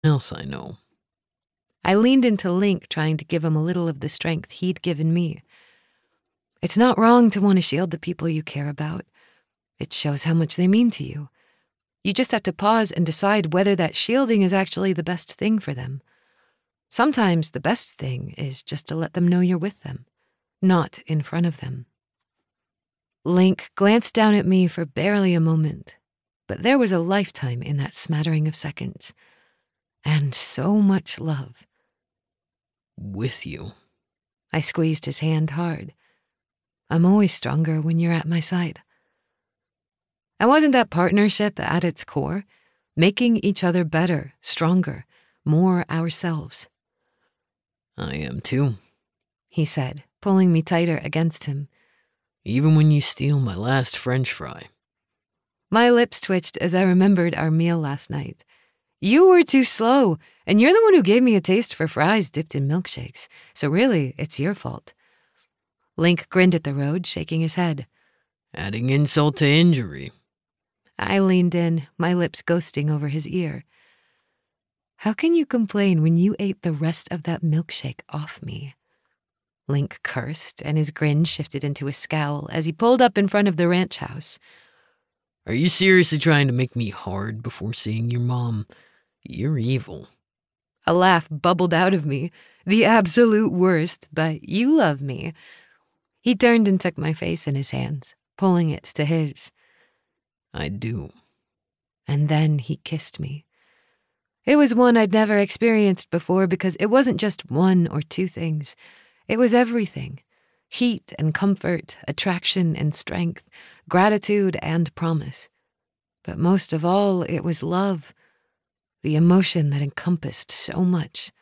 else I know. I leaned into Link, trying to give him a little of the strength he'd given me. It's not wrong to want to shield the people you care about. It shows how much they mean to you. You just have to pause and decide whether that shielding is actually the best thing for them. Sometimes the best thing is just to let them know you're with them, not in front of them. Link glanced down at me for barely a moment, but there was a lifetime in that smattering of seconds. And so much love. With you. I squeezed his hand hard. I'm always stronger when you're at my side. And wasn't that partnership at its core? Making each other better, stronger, more ourselves. I am too, he said, pulling me tighter against him. Even when you steal my last French fry. My lips twitched as I remembered our meal last night. You were too slow, and you're the one who gave me a taste for fries dipped in milkshakes, so really, it's your fault. Link grinned at the road, shaking his head. Adding insult to injury. I leaned in, my lips ghosting over his ear. How can you complain when you ate the rest of that milkshake off me? Link cursed, and his grin shifted into a scowl as he pulled up in front of the ranch house. Are you seriously trying to make me hard before seeing your mom? You're evil. A laugh bubbled out of me. The absolute worst, but you love me. He turned and took my face in his hands, pulling it to his. I do. And then he kissed me. It was one I'd never experienced before because it wasn't just one or two things. It was everything. Heat and comfort, attraction and strength, gratitude and promise. But most of all, it was love. The emotion that encompassed so much.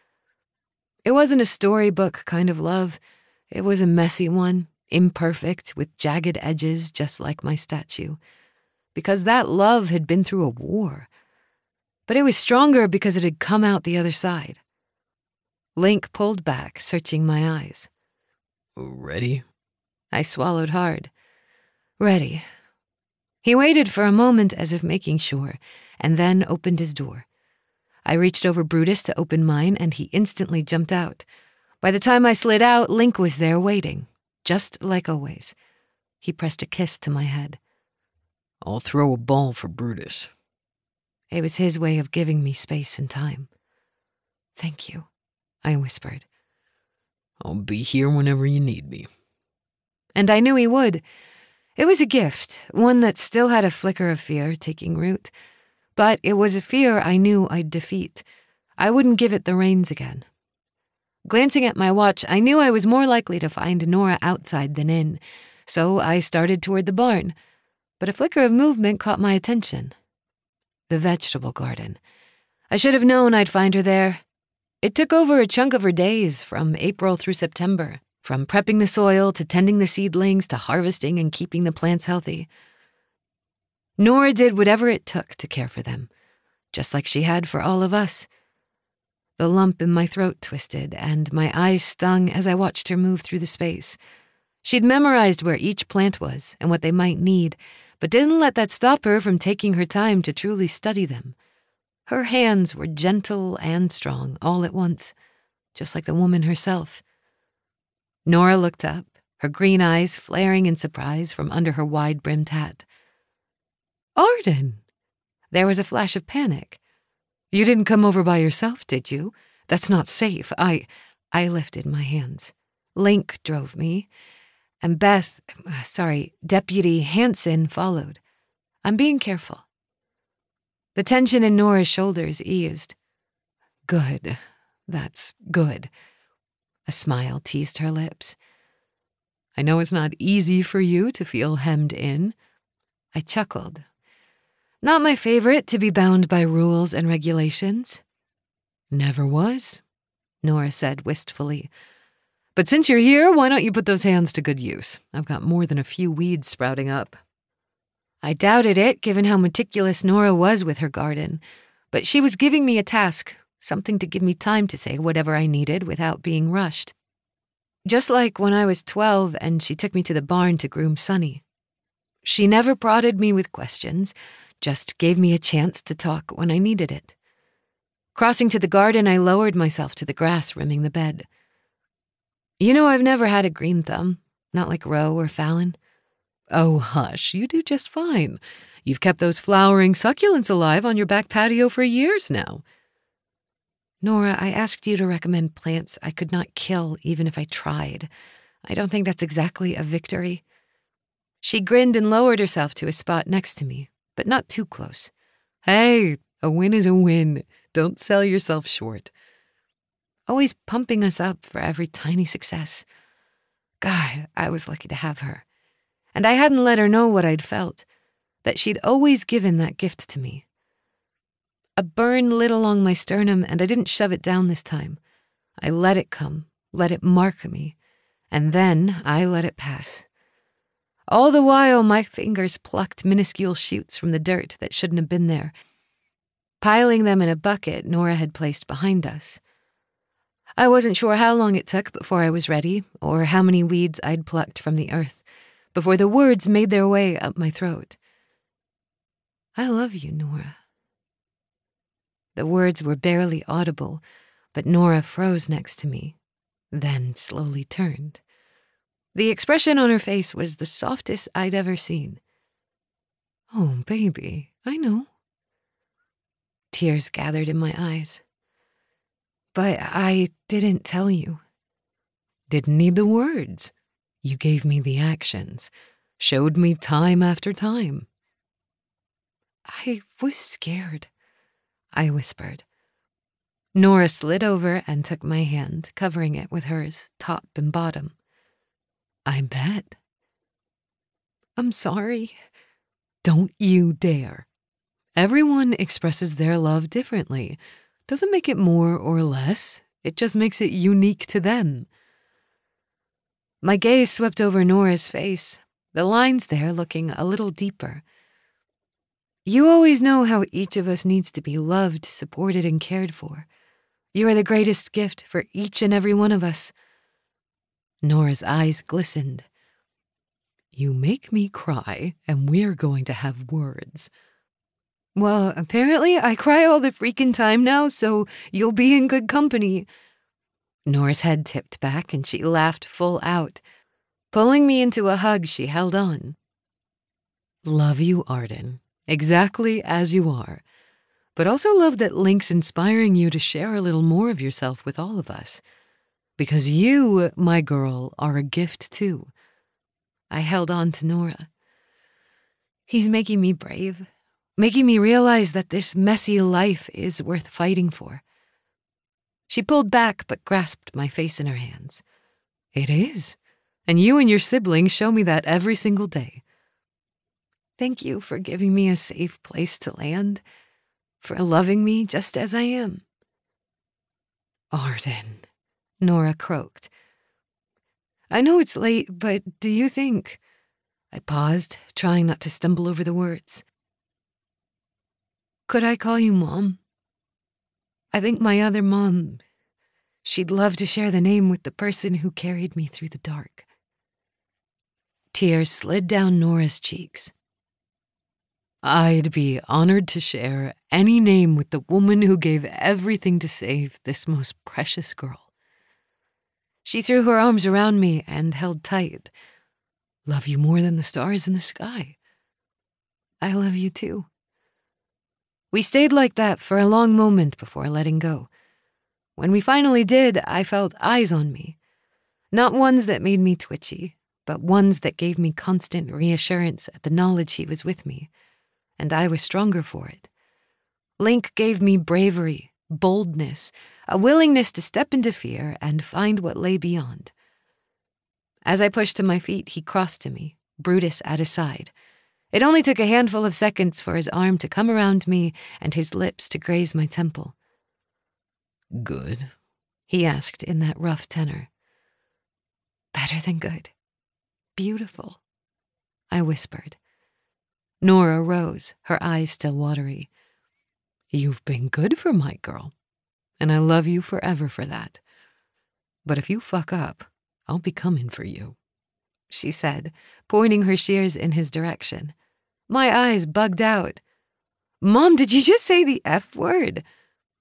It wasn't a storybook kind of love. It was a messy one, imperfect, with jagged edges just like my statue. Because that love had been through a war. But it was stronger because it had come out the other side. Link pulled back, searching my eyes. Ready? I swallowed hard. Ready. He waited for a moment as if making sure, and then opened his door. I reached over Brutus to open mine, and he instantly jumped out. By the time I slid out, Link was there waiting, just like always. He pressed a kiss to my head. I'll throw a ball for Brutus. It was his way of giving me space and time. Thank you, I whispered. I'll be here whenever you need me. And I knew he would. It was a gift, one that still had a flicker of fear taking root. But it was a fear I knew I'd defeat. I wouldn't give it the reins again. Glancing at my watch, I knew I was more likely to find Nora outside than in, so I started toward the barn. But a flicker of movement caught my attention. The vegetable garden. I should have known I'd find her there. It took over a chunk of her days, from April through September, from prepping the soil to tending the seedlings to harvesting and keeping the plants healthy. Nora did whatever it took to care for them, just like she had for all of us. The lump in my throat twisted, and my eyes stung as I watched her move through the space. She'd memorized where each plant was and what they might need, but didn't let that stop her from taking her time to truly study them. Her hands were gentle and strong all at once, just like the woman herself. Nora looked up, her green eyes flaring in surprise from under her wide-brimmed hat. Arden! There was a flash of panic. You didn't come over by yourself, did you? That's not safe. I lifted my hands. Link drove me, and Deputy Hanson followed. I'm being careful. The tension in Nora's shoulders eased. Good. That's good. A smile teased her lips. I know it's not easy for you to feel hemmed in. I chuckled. Not my favorite to be bound by rules and regulations. Never was, Nora said wistfully. But since you're here, why don't you put those hands to good use? I've got more than a few weeds sprouting up. I doubted it, given how meticulous Nora was with her garden. But she was giving me a task, something to give me time to say whatever I needed without being rushed. Just like when I was 12 and she took me to the barn to groom Sonny. She never prodded me with questions, just gave me a chance to talk when I needed it. Crossing to the garden, I lowered myself to the grass rimming the bed. You know, I've never had a green thumb, not like Roe or Fallon. Oh, hush, you do just fine. You've kept those flowering succulents alive on your back patio for years now. Nora, I asked you to recommend plants I could not kill even if I tried. I don't think that's exactly a victory. She grinned and lowered herself to a spot next to me, but not too close. Hey, a win is a win. Don't sell yourself short. Always pumping us up for every tiny success. God, I was lucky to have her. And I hadn't let her know what I'd felt, that she'd always given that gift to me. A burn lit along my sternum, and I didn't shove it down this time. I let it come, let it mark me, and then I let it pass. All the while, my fingers plucked minuscule shoots from the dirt that shouldn't have been there, piling them in a bucket Nora had placed behind us. I wasn't sure how long it took before I was ready, or how many weeds I'd plucked from the earth, before the words made their way up my throat. I love you, Nora. The words were barely audible, but Nora froze next to me, then slowly turned. The expression on her face was the softest I'd ever seen. Oh, baby, I know. Tears gathered in my eyes. But I didn't tell you. Didn't need the words. You gave me the actions, showed me time after time. I was scared, I whispered. Nora slid over and took my hand, covering it with hers, top and bottom. I bet. I'm sorry. Don't you dare. Everyone expresses their love differently. Doesn't make it more or less. It just makes it unique to them. My gaze swept over Nora's face, the lines there looking a little deeper. You always know how each of us needs to be loved, supported, and cared for. You are the greatest gift for each and every one of us. Nora's eyes glistened. You make me cry, and we're going to have words. Well, apparently I cry all the freaking time now, so you'll be in good company. Nora's head tipped back and she laughed full out, pulling me into a hug she held on. Love you, Arden, exactly as you are, but also love that Link's inspiring you to share a little more of yourself with all of us. Because you, my girl, are a gift too. I held on to Nora. He's making me brave, making me realize that this messy life is worth fighting for. She pulled back but grasped my face in her hands. It is, and you and your siblings show me that every single day. Thank you for giving me a safe place to land, for loving me just as I am. Arden, Nora croaked. I know it's late, but do you think... I paused, trying not to stumble over the words. Could I call you Mom? I think my other mom, she'd love to share the name with the person who carried me through the dark. Tears slid down Nora's cheeks. I'd be honored to share any name with the woman who gave everything to save this most precious girl. She threw her arms around me and held tight. Love you more than the stars in the sky. I love you too. We stayed like that for a long moment before letting go. When we finally did, I felt eyes on me. Not ones that made me twitchy, but ones that gave me constant reassurance at the knowledge he was with me, and I was stronger for it. Link gave me bravery, boldness, a willingness to step into fear and find what lay beyond. As I pushed to my feet, he crossed to me, Brutus at his side. It only took a handful of seconds for his arm to come around me and his lips to graze my temple. Good? He asked in that rough tenor. Better than good. Beautiful, I whispered. Nora rose, her eyes still watery. You've been good for my girl, and I love you forever for that. But if you fuck up, I'll be coming for you, she said, pointing her shears in his direction. My eyes bugged out. Mom, did you just say the F word?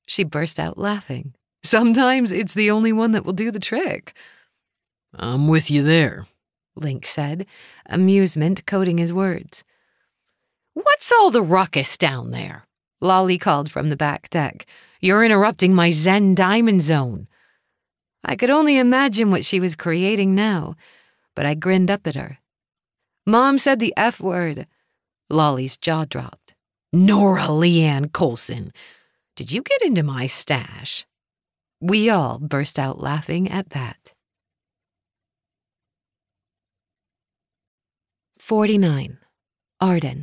She burst out laughing. Sometimes it's the only one that will do the trick. I'm with you there, Link said, amusement coating his words. What's all the ruckus down there? Lolly called from the back deck. You're interrupting my Zen diamond zone. I could only imagine what she was creating now, but I grinned up at her. Mom said the F word. Lolly's jaw dropped. Nora Leanne Coulson, did you get into my stash? We all burst out laughing at that. 49. Arden.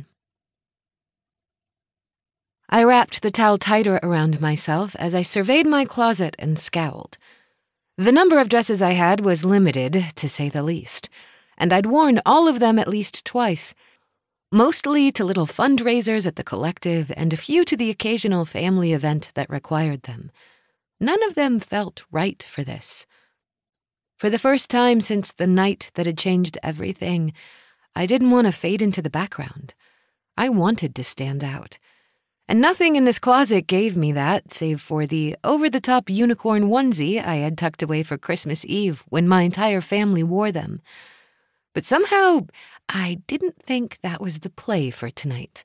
I wrapped the towel tighter around myself as I surveyed my closet and scowled. The number of dresses I had was limited, to say the least, and I'd worn all of them at least twice, mostly to little fundraisers at the collective and a few to the occasional family event that required them. None of them felt right for this. For the first time since the night that had changed everything, I didn't want to fade into the background. I wanted to stand out. And nothing in this closet gave me that, save for the over-the-top unicorn onesie I had tucked away for Christmas Eve when my entire family wore them. But somehow, I didn't think that was the play for tonight.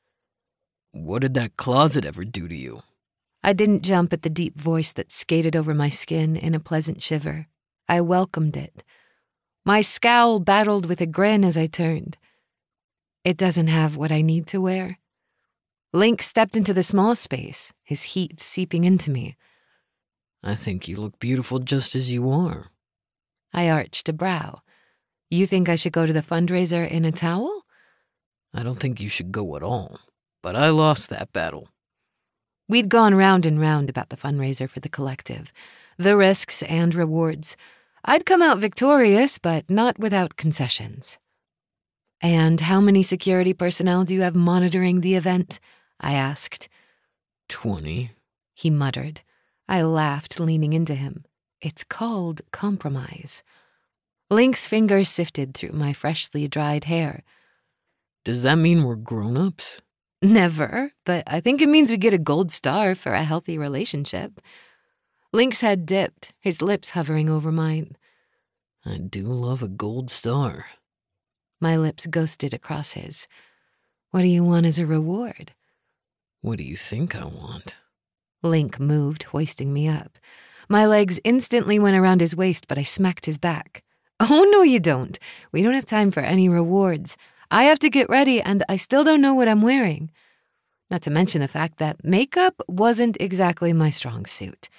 What did that closet ever do to you? I didn't jump at the deep voice that skated over my skin in a pleasant shiver. I welcomed it. My scowl battled with a grin as I turned. It doesn't have what I need to wear. Link stepped into the small space, his heat seeping into me. I think you look beautiful just as you are. I arched a brow. You think I should go to the fundraiser in a towel? I don't think you should go at all, but I lost that battle. We'd gone round and round about the fundraiser for the collective, the risks and rewards. I'd come out victorious, but not without concessions. And how many security personnel do you have monitoring the event? I asked. 20, he muttered. I laughed, leaning into him. It's called compromise. Link's fingers sifted through my freshly dried hair. Does that mean we're grown-ups? Never, but I think it means we get a gold star for a healthy relationship. Link's head dipped, his lips hovering over mine. I do love a gold star. My lips ghosted across his. What do you want as a reward? What do you think I want? Link moved, hoisting me up. My legs instantly went around his waist, but I smacked his back. Oh, no, you don't. We don't have time for any rewards. I have to get ready, and I still don't know what I'm wearing. Not to mention the fact that makeup wasn't exactly my strong suit.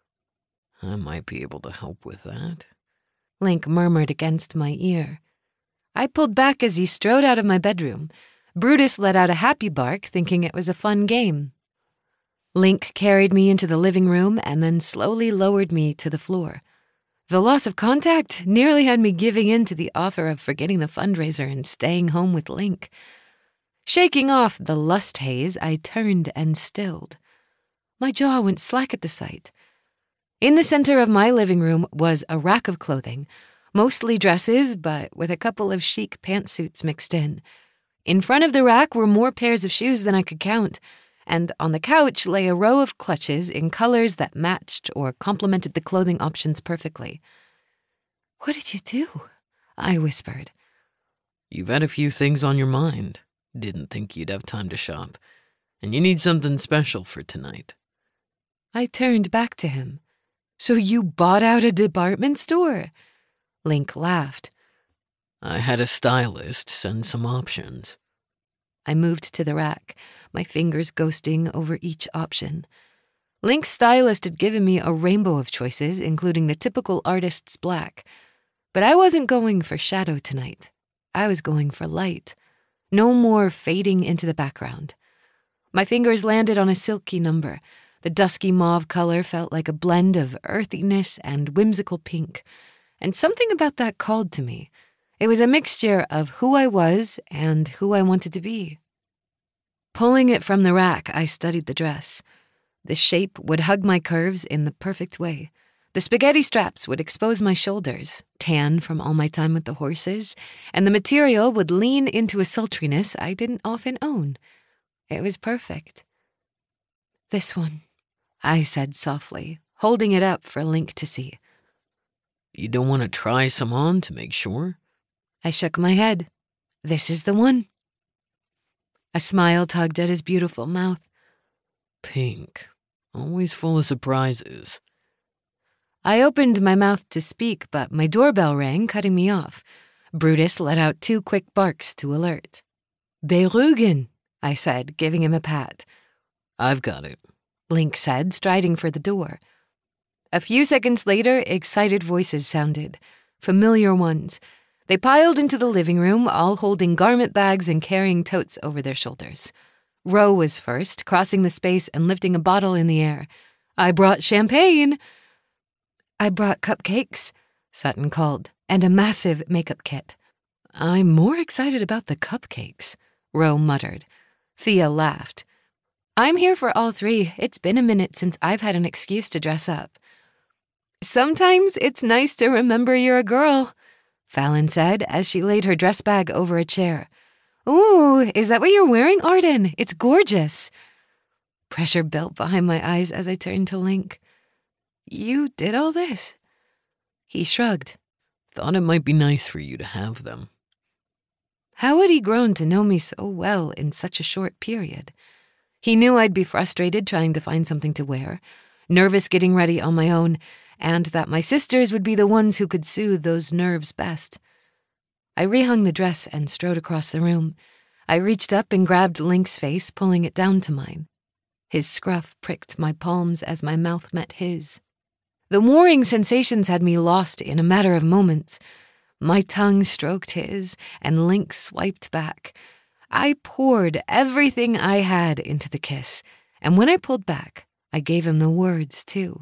I might be able to help with that. Link murmured against my ear. I pulled back as he strode out of my bedroom. Brutus let out a happy bark, thinking it was a fun game. Link carried me into the living room and then slowly lowered me to the floor. The loss of contact nearly had me giving in to the offer of forgetting the fundraiser and staying home with Link. Shaking off the lust haze, I turned and stilled. My jaw went slack at the sight. In the center of my living room was a rack of clothing, mostly dresses, but with a couple of chic pantsuits mixed in. In front of the rack were more pairs of shoes than I could count, and on the couch lay a row of clutches in colors that matched or complemented the clothing options perfectly. What did you do? I whispered. You've had a few things on your mind. Didn't think you'd have time to shop. And you need something special for tonight. I turned back to him. So you bought out a department store? Link laughed. I had a stylist send some options. I moved to the rack, my fingers ghosting over each option. Link's stylist had given me a rainbow of choices, including the typical artist's black. But I wasn't going for shadow tonight. I was going for light. No more fading into the background. My fingers landed on a silky number. The dusky mauve color felt like a blend of earthiness and whimsical pink. And something about that called to me. It was a mixture of who I was and who I wanted to be. Pulling it from the rack, I studied the dress. The shape would hug my curves in the perfect way. The spaghetti straps would expose my shoulders, tan from all my time with the horses, and the material would lean into a sultriness I didn't often own. It was perfect. This one, I said softly, holding it up for Link to see. You don't want to try some on to make sure? I shook my head. This is the one. A smile tugged at his beautiful mouth. Pink. Always full of surprises. I opened my mouth to speak, but my doorbell rang, cutting me off. Brutus let out 2 quick barks to alert. Berugen, I said, giving him a pat. I've got it, Link said, striding for the door. A few seconds later, excited voices sounded. Familiar ones. They piled into the living room, all holding garment bags and carrying totes over their shoulders. Ro was first, crossing the space and lifting a bottle in the air. I brought champagne. I brought cupcakes, Sutton called, and a massive makeup kit. I'm more excited about the cupcakes, Ro muttered. Thea laughed. I'm here for all 3. It's been a minute since I've had an excuse to dress up. Sometimes it's nice to remember you're a girl, Fallon said as she laid her dress bag over a chair. Ooh, is that what you're wearing, Arden? It's gorgeous. Pressure built behind my eyes as I turned to Link. You did all this? He shrugged. Thought it might be nice for you to have them. How had he grown to know me so well in such a short period? He knew I'd be frustrated trying to find something to wear, nervous getting ready on my own, and that my sisters would be the ones who could soothe those nerves best. I rehung the dress and strode across the room. I reached up and grabbed Link's face, pulling it down to mine. His scruff pricked my palms as my mouth met his. The warring sensations had me lost in a matter of moments. My tongue stroked his, and Link swiped back. I poured everything I had into the kiss, and when I pulled back, I gave him the words, too.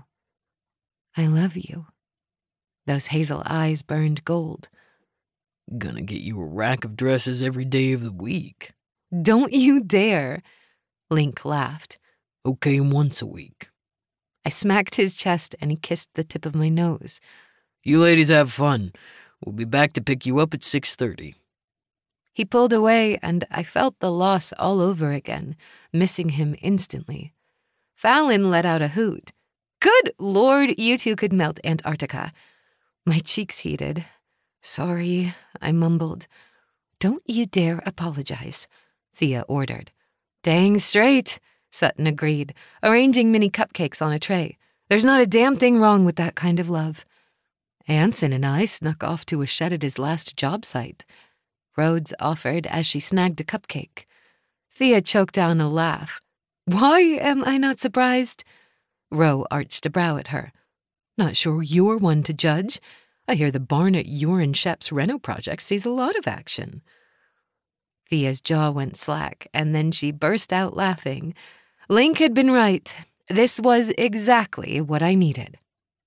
I love you. Those hazel eyes burned gold. Gonna get you a rack of dresses every day of the week. Don't you dare, Link laughed. Okay, once a week. I smacked his chest and he kissed the tip of my nose. You ladies have fun. We'll be back to pick you up at 6:30. He pulled away and I felt the loss all over again, missing him instantly. Fallon let out a hoot. Good Lord, you 2 could melt Antarctica. My cheeks heated. Sorry, I mumbled. Don't you dare apologize, Thea ordered. Dang straight, Sutton agreed, arranging mini cupcakes on a tray. There's not a damn thing wrong with that kind of love. Anson and I snuck off to a shed at his last job site. Rhodes offered as she snagged a cupcake. Thea choked down a laugh. Why am I not surprised? Ro arched a brow at her. Not sure you're one to judge. I hear the barn at Yoren Shep's reno project sees a lot of action. Thea's jaw went slack, and then she burst out laughing. Link had been right. This was exactly what I needed.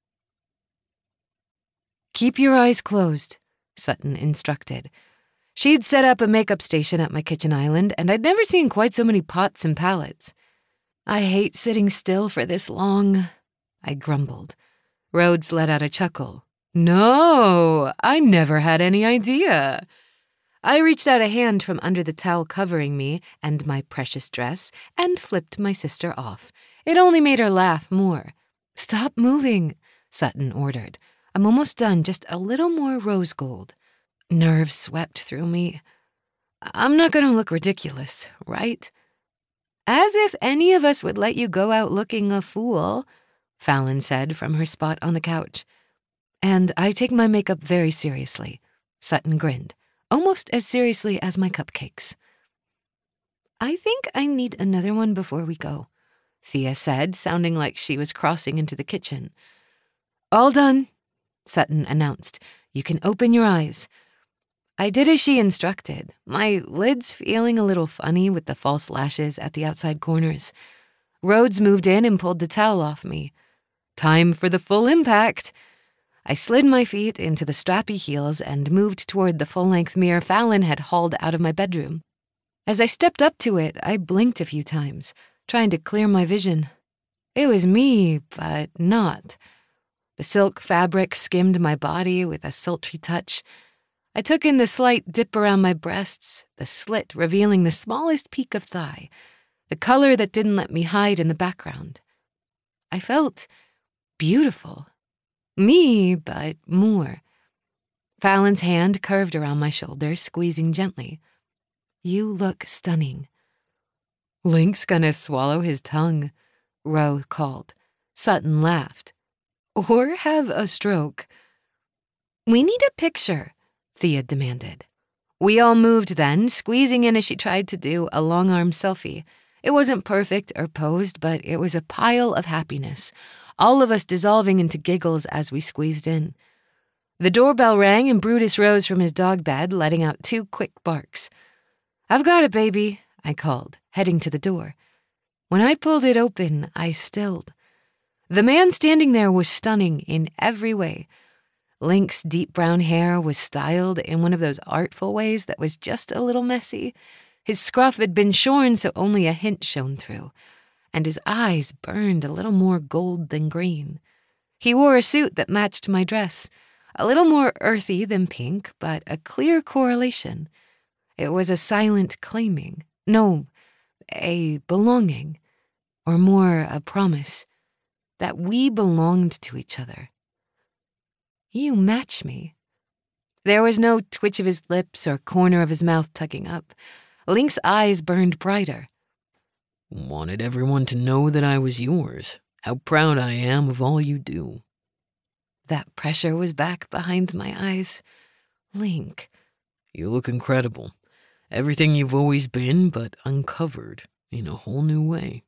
Keep your eyes closed, Sutton instructed. She'd set up a makeup station at my kitchen island, and I'd never seen quite so many pots and palettes. I hate sitting still for this long, I grumbled. Rhodes let out a chuckle. No, I never had any idea. I reached out a hand from under the towel covering me and my precious dress and flipped my sister off. It only made her laugh more. Stop moving, Sutton ordered. I'm almost done, just a little more rose gold. Nerves swept through me. I'm not going to look ridiculous, right? As if any of us would let you go out looking a fool, Fallon said from her spot on the couch. And I take my makeup very seriously, Sutton grinned, almost as seriously as my cupcakes. I think I need another one before we go, Thea said, sounding like she was crossing into the kitchen. All done, Sutton announced. You can open your eyes. I did as she instructed, my lids feeling a little funny with the false lashes at the outside corners. Rhodes moved in and pulled the towel off me. Time for the full impact. I slid my feet into the strappy heels and moved toward the full-length mirror Fallon had hauled out of my bedroom. As I stepped up to it, I blinked a few times, trying to clear my vision. It was me, but not. The silk fabric skimmed my body with a sultry touch. I took in the slight dip around my breasts, the slit revealing the smallest peak of thigh, the color that didn't let me hide in the background. I felt beautiful. Me, but more. Fallon's hand curved around my shoulder, squeezing gently. You look stunning. Link's gonna swallow his tongue, Ro called. Sutton laughed. Or have a stroke. We need a picture, Thea demanded. We all moved then, squeezing in as she tried to do a long-arm selfie. It wasn't perfect or posed, but it was a pile of happiness, all of us dissolving into giggles as we squeezed in. The doorbell rang and Brutus rose from his dog bed, letting out 2 quick barks. I've got it, baby, I called, heading to the door. When I pulled it open, I stilled. The man standing there was stunning in every way. Link's deep brown hair was styled in one of those artful ways that was just a little messy. His scruff had been shorn so only a hint shone through, and his eyes burned a little more gold than green. He wore a suit that matched my dress, a little more earthy than pink, but a clear correlation. It was a silent claiming, no, a belonging, or more a promise, that we belonged to each other. You match me. There was no twitch of his lips or corner of his mouth tugging up. Link's eyes burned brighter. Wanted everyone to know that I was yours. How proud I am of all you do. That pressure was back behind my eyes. Link. You look incredible. Everything you've always been, but uncovered in a whole new way.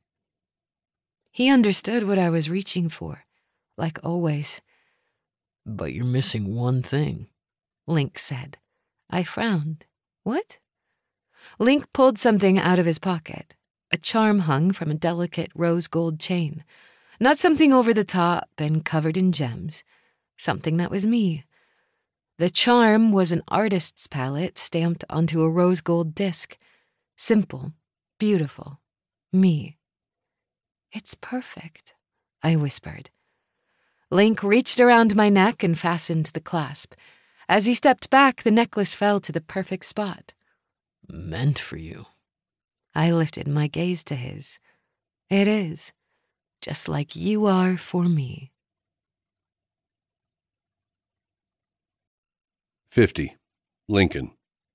He understood what I was reaching for, like always. But you're missing one thing, Link said. I frowned. What? Link pulled something out of his pocket, a charm hung from a delicate rose gold chain. Not something over the top and covered in gems. Something that was me. The charm was an artist's palette stamped onto a rose gold disc. Simple, beautiful, me. It's perfect, I whispered. Link reached around my neck and fastened the clasp. As he stepped back, the necklace fell to the perfect spot. Meant for you. I lifted my gaze to his. It is, just like you are for me. 50. Lincoln.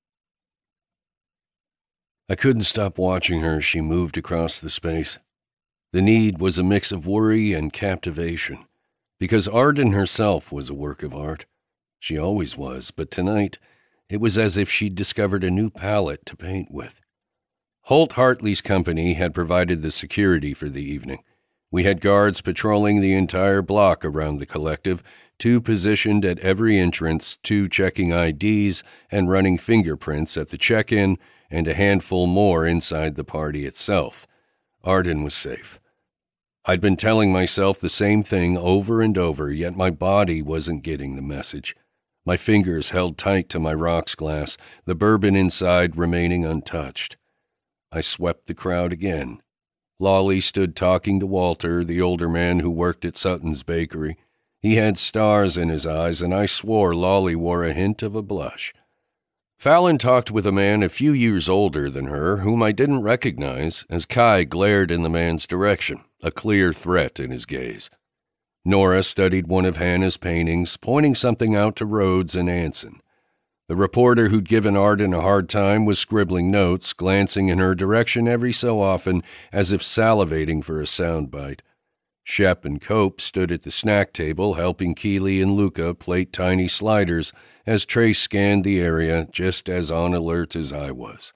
I couldn't stop watching her as she moved across the space. The need was a mix of worry and captivation, because Arden herself was a work of art. She always was, but tonight it was as if she'd discovered a new palette to paint with. Holt Hartley's company had provided the security for the evening. We had guards patrolling the entire block around the collective, 2 positioned at every entrance, 2 checking IDs and running fingerprints at the check-in, and a handful more inside the party itself. Arden was safe. I'd been telling myself the same thing over and over, yet my body wasn't getting the message. My fingers held tight to my rocks glass, the bourbon inside remaining untouched. I swept the crowd again. Lawley stood talking to Walter, the older man who worked at Sutton's bakery. He had stars in his eyes, and I swore Lawley wore a hint of a blush. Fallon talked with a man a few years older than her, whom I didn't recognize, as Kai glared in the man's direction, a clear threat in his gaze. Nora studied one of Hannah's paintings, pointing something out to Rhodes and Anson. The reporter who'd given Arden a hard time was scribbling notes, glancing in her direction every so often, as if salivating for a soundbite. Shep and Cope stood at the snack table, helping Keeley and Luca plate tiny sliders as Trace scanned the area, just as on alert as I was.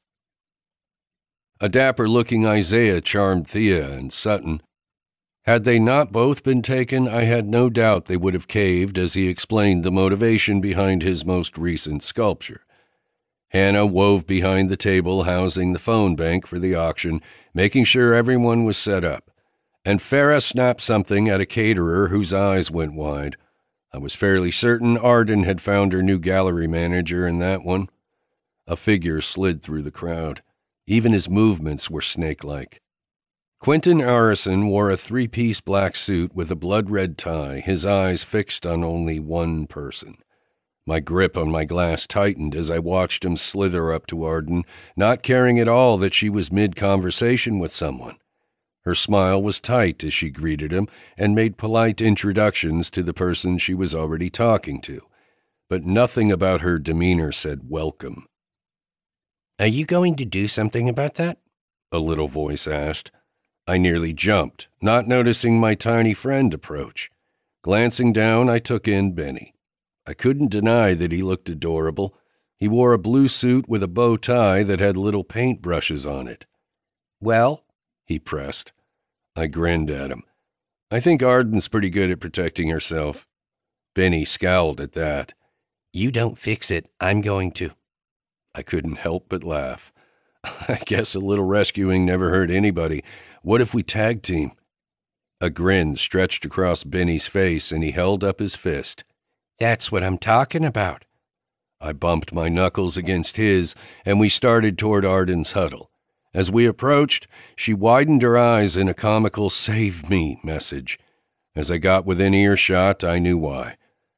A dapper-looking Isaiah charmed Thea and Sutton. Had they not both been taken, I had no doubt they would have caved as he explained the motivation behind his most recent sculpture. Hannah wove behind the table housing the phone bank for the auction, making sure everyone was set up. And Farah snapped something at a caterer whose eyes went wide. I was fairly certain Arden had found her new gallery manager in that one. A figure slid through the crowd. Even his movements were snake-like. Quentin Arison wore a 3-piece black suit with a blood-red tie, his eyes fixed on only one person. My grip on my glass tightened as I watched him slither up to Arden, not caring at all that she was mid-conversation with someone. Her smile was tight as she greeted him and made polite introductions to the person she was already talking to, but nothing about her demeanor said welcome. "Are you going to do something about that?" a little voice asked. I nearly jumped, not noticing my tiny friend approach. Glancing down, I took in Benny. I couldn't deny that he looked adorable. He wore a blue suit with a bow tie that had little paintbrushes on it. "Well?" he pressed. I grinned at him. "I think Arden's pretty good at protecting herself." Benny scowled at that. "You don't fix it, I'm going to." I couldn't help but laugh. I guess a little rescuing never hurt anybody. What if we tag team? A grin stretched across Benny's face and he held up his fist. "That's what I'm talking about." I bumped my knuckles against his and we started toward Arden's huddle. As we approached, she widened her eyes in a comical "save me" message. As I got within earshot, I knew why.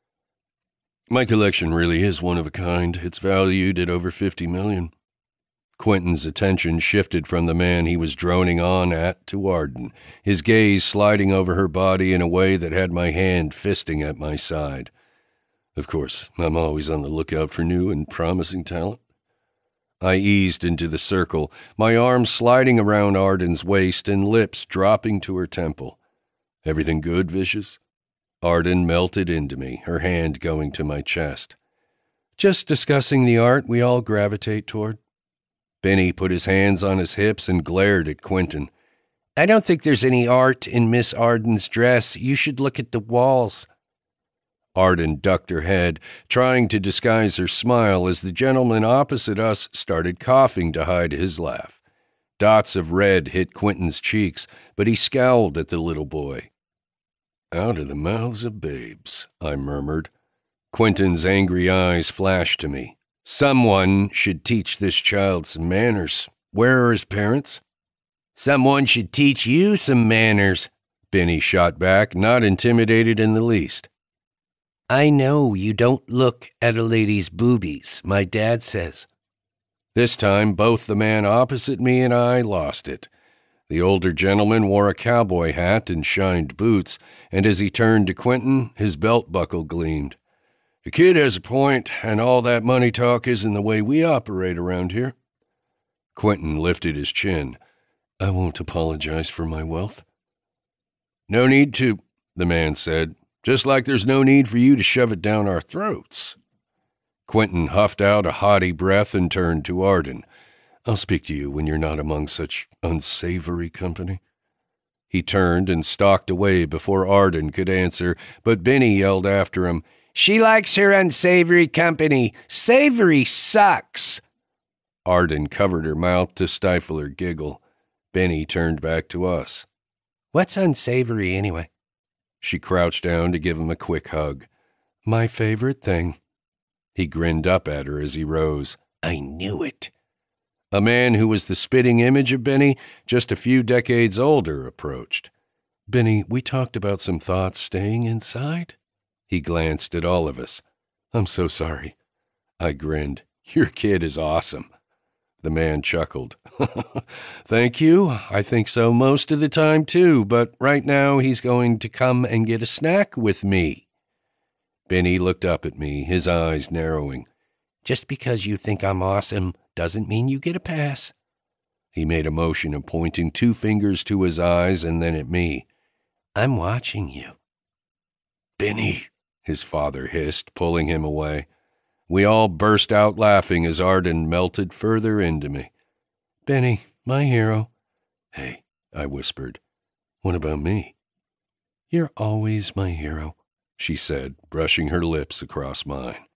"My collection really is one of a kind. It's valued at over $50 million. Quentin's attention shifted from the man he was droning on at to Arden, his gaze sliding over her body in a way that had my hand fisting at my side. Of course, I'm always on the lookout for new and promising talent. I eased into the circle, my arms sliding around Arden's waist and lips dropping to her temple. "Everything good, Vicious?" Arden melted into me, her hand going to my chest. "Just discussing the art we all gravitate toward." Benny put his hands on his hips and glared at Quentin. "I don't think there's any art in Miss Arden's dress. You should look at the walls." Arden ducked her head, trying to disguise her smile as the gentleman opposite us started coughing to hide his laugh. Dots of red hit Quentin's cheeks, but he scowled at the little boy. "Out of the mouths of babes," I murmured. Quentin's angry eyes flashed to me. "Someone should teach this child some manners. Where are his parents?" "Someone should teach you some manners," Benny shot back, not intimidated in the least. "I know you don't look at a lady's boobies, my dad says." This time, both the man opposite me and I lost it. The older gentleman wore a cowboy hat and shined boots, and as he turned to Quentin, his belt buckle gleamed. "The kid has a point, and all that money talk isn't the way we operate around here." Quentin lifted his chin. "I won't apologize for my wealth." "No need to," the man said. "Just like there's no need for you to shove it down our throats." Quentin huffed out a haughty breath and turned to Arden. "I'll speak to you when you're not among such unsavory company." He turned and stalked away before Arden could answer, but Benny yelled after him, "She likes her unsavory company. Savory sucks." Arden covered her mouth to stifle her giggle. Benny turned back to us. "What's unsavory anyway?" She crouched down to give him a quick hug. "My favorite thing." He grinned up at her as he rose. "I knew it." A man who was the spitting image of Benny, just a few decades older, approached. "Benny, we talked about some thoughts staying inside?" He glanced at all of us. "I'm so sorry." I grinned. "Your kid is awesome." The man chuckled. "Thank you. I think so most of the time, too, but right now he's going to come and get a snack with me." Benny looked up at me, his eyes narrowing. "Just because you think I'm awesome doesn't mean you get a pass." He made a motion of pointing 2 fingers to his eyes and then at me. "I'm watching you." "Benny," his father hissed, pulling him away. We all burst out laughing as Arden melted further into me. "Benny, my hero." "Hey," I whispered. "What about me?" "You're always my hero," she said, brushing her lips across mine.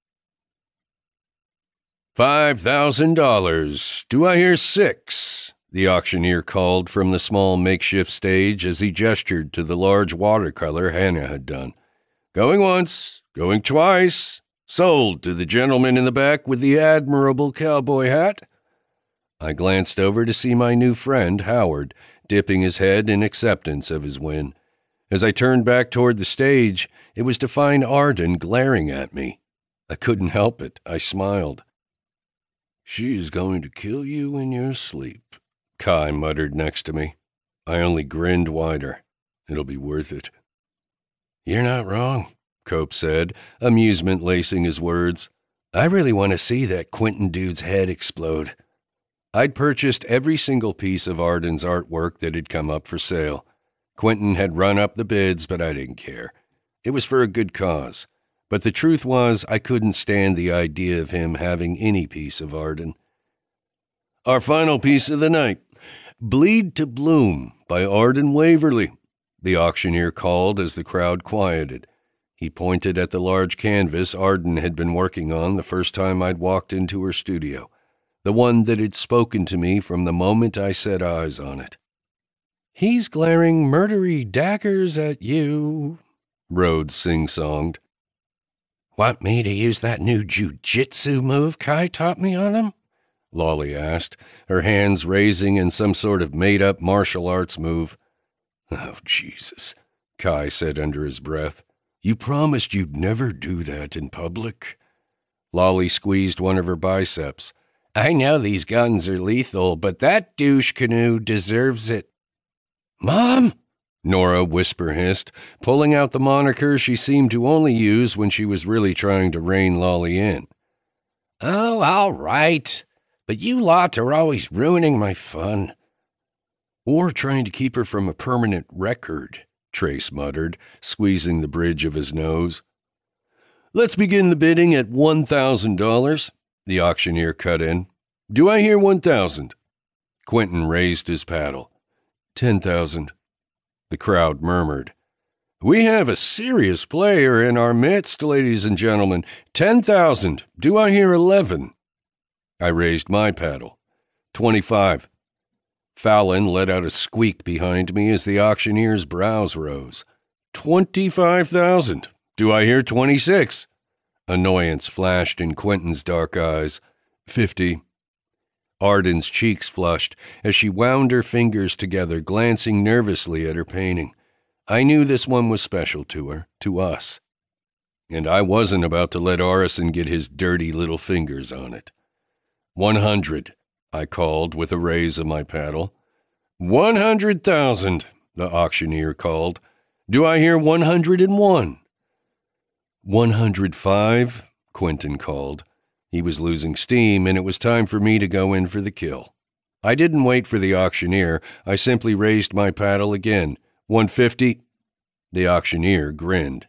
$5,000. Do I hear 6? The auctioneer called from the small makeshift stage as he gestured to the large watercolor Hannah had done. "Going once, going twice. Sold to the gentleman in the back with the admirable cowboy hat." I glanced over to see my new friend, Howard, dipping his head in acceptance of his win. As I turned back toward the stage, it was to find Arden glaring at me. I couldn't help it. I smiled. "She's going to kill you in your sleep," Kai muttered next to me. I only grinned wider. It'll be worth it. You're not wrong, Cope said, amusement lacing his words. I really want to see that Quentin dude's head explode. I'd purchased every single piece of Arden's artwork that had come up for sale. Quentin had run up the bids, but I didn't care. It was for a good cause. But the truth was, I couldn't stand the idea of him having any piece of Arden. Our final piece of the night, Bleed to Bloom by Arden Waverly, the auctioneer called as the crowd quieted. He pointed at the large canvas Arden had been working on the first time I'd walked into her studio, the one that had spoken to me from the moment I set eyes on it. He's glaring murdery daggers at you, Rhodes sing-songed. Want me to use that new jujitsu move Kai taught me on him? Lolly asked, her hands raising in some sort of made-up martial arts move. Oh, Jesus, Kai said under his breath. You promised you'd never do that in public. Lolly squeezed one of her biceps. I know these guns are lethal, but that douche canoe deserves it. Mom? Nora whisper-hissed, pulling out the moniker she seemed to only use when she was really trying to rein Lolly in. Oh, all right. But you lot are always ruining my fun. Or trying to keep her from a permanent record, Trace muttered, squeezing the bridge of his nose. Let's begin the bidding at $1,000, the auctioneer cut in. Do I hear 1,000? Quentin raised his paddle. 10,000. The crowd murmured. We have a serious player in our midst, ladies and gentlemen. 10,000. Do I hear 11? I raised my paddle. 25. Fallon let out a squeak behind me as the auctioneer's brows rose. 25,000. Do I hear 26? Annoyance flashed in Quentin's dark eyes. 50. Arden's cheeks flushed as she wound her fingers together, glancing nervously at her painting. I knew this one was special to her, to us. And I wasn't about to let Orison get his dirty little fingers on it. 100, I called with a raise of my paddle. 100,000, the auctioneer called. Do I hear 101? 105, Quentin called. He was losing steam, and it was time for me to go in for the kill. I didn't wait for the auctioneer. I simply raised my paddle again. 150. The auctioneer grinned.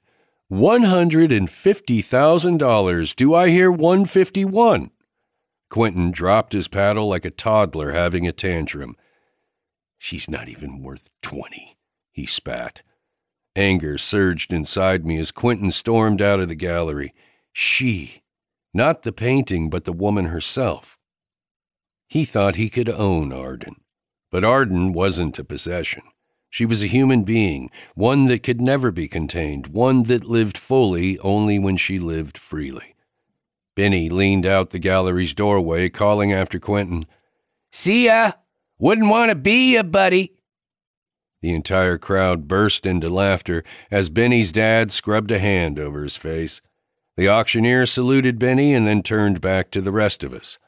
$150,000. Do I hear 151? Quentin dropped his paddle like a toddler having a tantrum. She's not even worth 20, he spat. Anger surged inside me as Quentin stormed out of the gallery. She. Not the painting, but the woman herself. He thought he could own Arden. But Arden wasn't a possession. She was a human being, one that could never be contained, one that lived fully only when she lived freely. Benny leaned out the gallery's doorway, calling after Quentin. See ya! Wouldn't want to be ya, buddy! The entire crowd burst into laughter as Benny's dad scrubbed a hand over his face. The auctioneer saluted Benny and then turned back to the rest of us.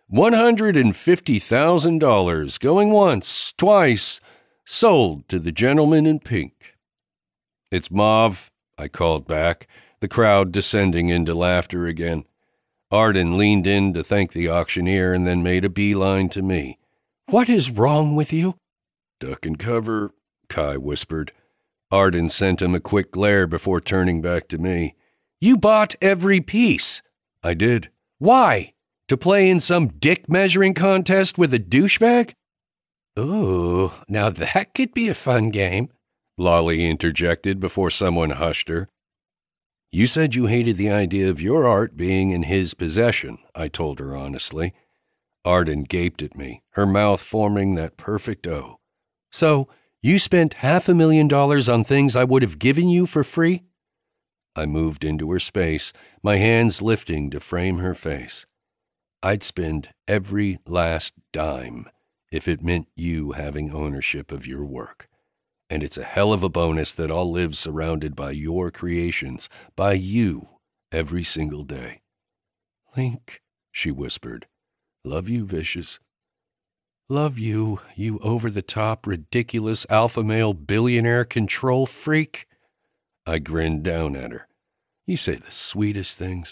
$150,000, going once, twice, sold to the gentleman in pink. It's mauve, I called back, the crowd descending into laughter again. Arden leaned in to thank the auctioneer and then made a beeline to me. What is wrong with you? Duck and cover, Kai whispered. Arden sent him a quick glare before turning back to me. You bought every piece. I did. Why? To play in some dick measuring contest with a douchebag? Ooh, now that could be a fun game, Lolly interjected before someone hushed her. You said you hated the idea of your art being in his possession, I told her honestly. Arden gaped at me, her mouth forming that perfect O. So, you spent $500,000 on things I would have given you for free? I moved into her space, my hands lifting to frame her face. I'd spend every last dime if it meant you having ownership of your work. And it's a hell of a bonus that I'll live surrounded by your creations, by you, every single day. Link, she whispered. Love you, Vicious. Love you, you over-the-top, ridiculous alpha male billionaire control freak. I grinned down at her. You say the sweetest things.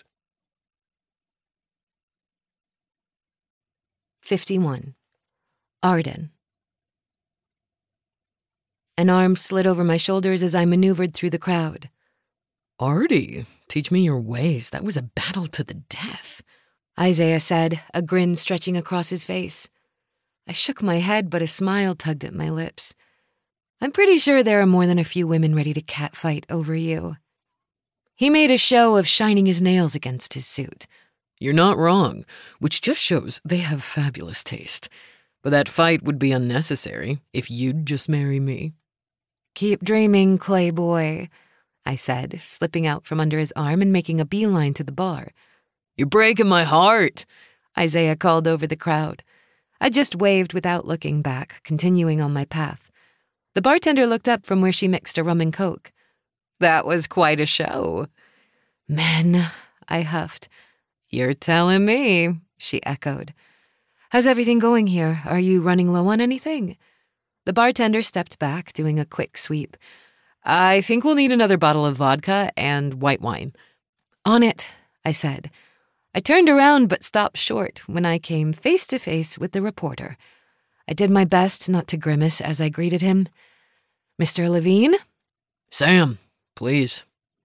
51. Arden. An arm slid over my shoulders as I maneuvered through the crowd. Artie, teach me your ways. That was a battle to the death, Isaiah said, a grin stretching across his face. I shook my head, but a smile tugged at my lips. I'm pretty sure there are more than a few women ready to catfight over you. He made a show of shining his nails against his suit. You're not wrong, which just shows they have fabulous taste. But that fight would be unnecessary if you'd just marry me. Keep dreaming, Clay boy, I said, slipping out from under his arm and making a beeline to the bar. You're breaking my heart, Isaiah called over the crowd. I just waved without looking back, continuing on my path. The bartender looked up from where she mixed a rum and coke. That was quite a show. Men, I huffed. You're telling me, she echoed. How's everything going here? Are you running low on anything? The bartender stepped back, doing a quick sweep. I think we'll need another bottle of vodka and white wine. On it, I said. I turned around but stopped short when I came face to face with the reporter. I did my best not to grimace as I greeted him. Mr. Levine? Sam, please.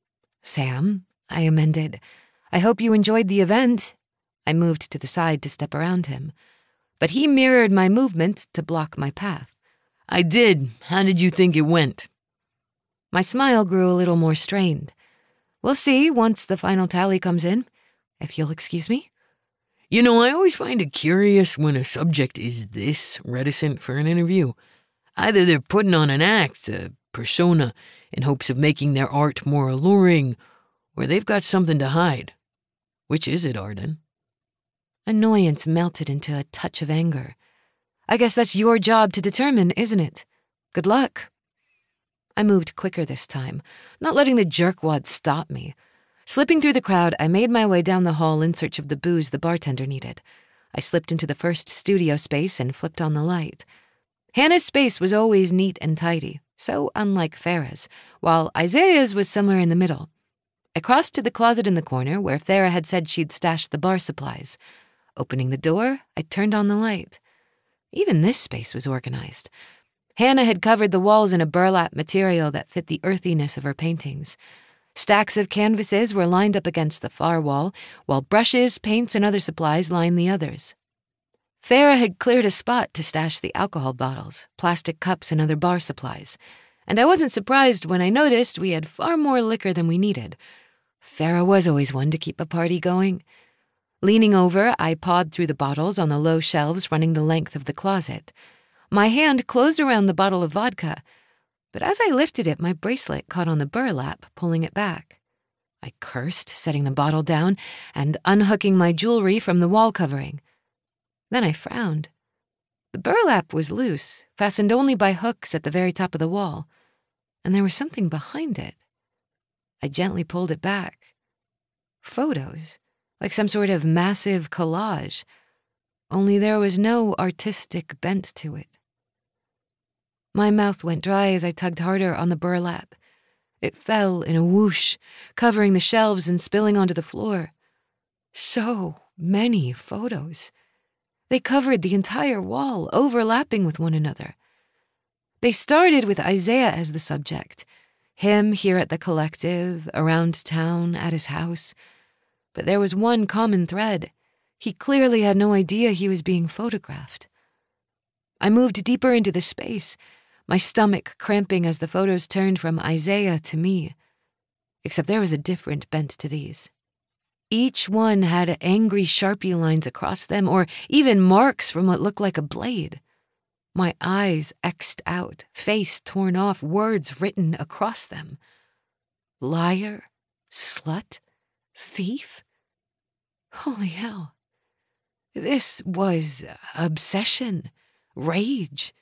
Sam, I amended. I hope you enjoyed the event. I moved to the side to step around him. But he mirrored my movement to block my path. I did. How did you think it went? My smile grew a little more strained. We'll see once the final tally comes in, if you'll excuse me. You know, I always find it curious when a subject is this reticent for an interview. Either they're putting on an act, a persona, in hopes of making their art more alluring, or they've got something to hide. Which is it, Arden? Annoyance melted into a touch of anger. I guess that's your job to determine, isn't it? Good luck. I moved quicker this time, not letting the jerkwad stop me. Slipping through the crowd, I made my way down the hall in search of the booze the bartender needed. I slipped into the first studio space and flipped on the light. Hannah's space was always neat and tidy, so unlike Farah's, while Isaiah's was somewhere in the middle. I crossed to the closet in the corner where Farah had said she'd stashed the bar supplies. Opening the door, I turned on the light. Even this space was organized. Hannah had covered the walls in a burlap material that fit the earthiness of her paintings. Stacks of canvases were lined up against the far wall, while brushes, paints, and other supplies lined the others. Farah had cleared a spot to stash the alcohol bottles, plastic cups, and other bar supplies, and I wasn't surprised when I noticed we had far more liquor than we needed. Farah was always one to keep a party going. Leaning over, I pawed through the bottles on the low shelves running the length of the closet. My hand closed around the bottle of vodka, but as I lifted it, my bracelet caught on the burlap, pulling it back. I cursed, setting the bottle down and unhooking my jewelry from the wall covering. Then I frowned. The burlap was loose, fastened only by hooks at the very top of the wall, and there was something behind it. I gently pulled it back. Photos, like some sort of massive collage, only there was no artistic bent to it. My mouth went dry as I tugged harder on the burlap. It fell in a whoosh, covering the shelves and spilling onto the floor. So many photos. They covered the entire wall, overlapping with one another. They started with Isaiah as the subject, him here at the collective, around town, at his house. But there was one common thread. He clearly had no idea he was being photographed. I moved deeper into the space, my stomach cramping as the photos turned from Isaiah to me. Except there was a different bent to these. Each one had angry Sharpie lines across them, or even marks from what looked like a blade. My eyes X'd out, face torn off, words written across them. Liar, slut, thief. Holy hell. This was obsession, rage.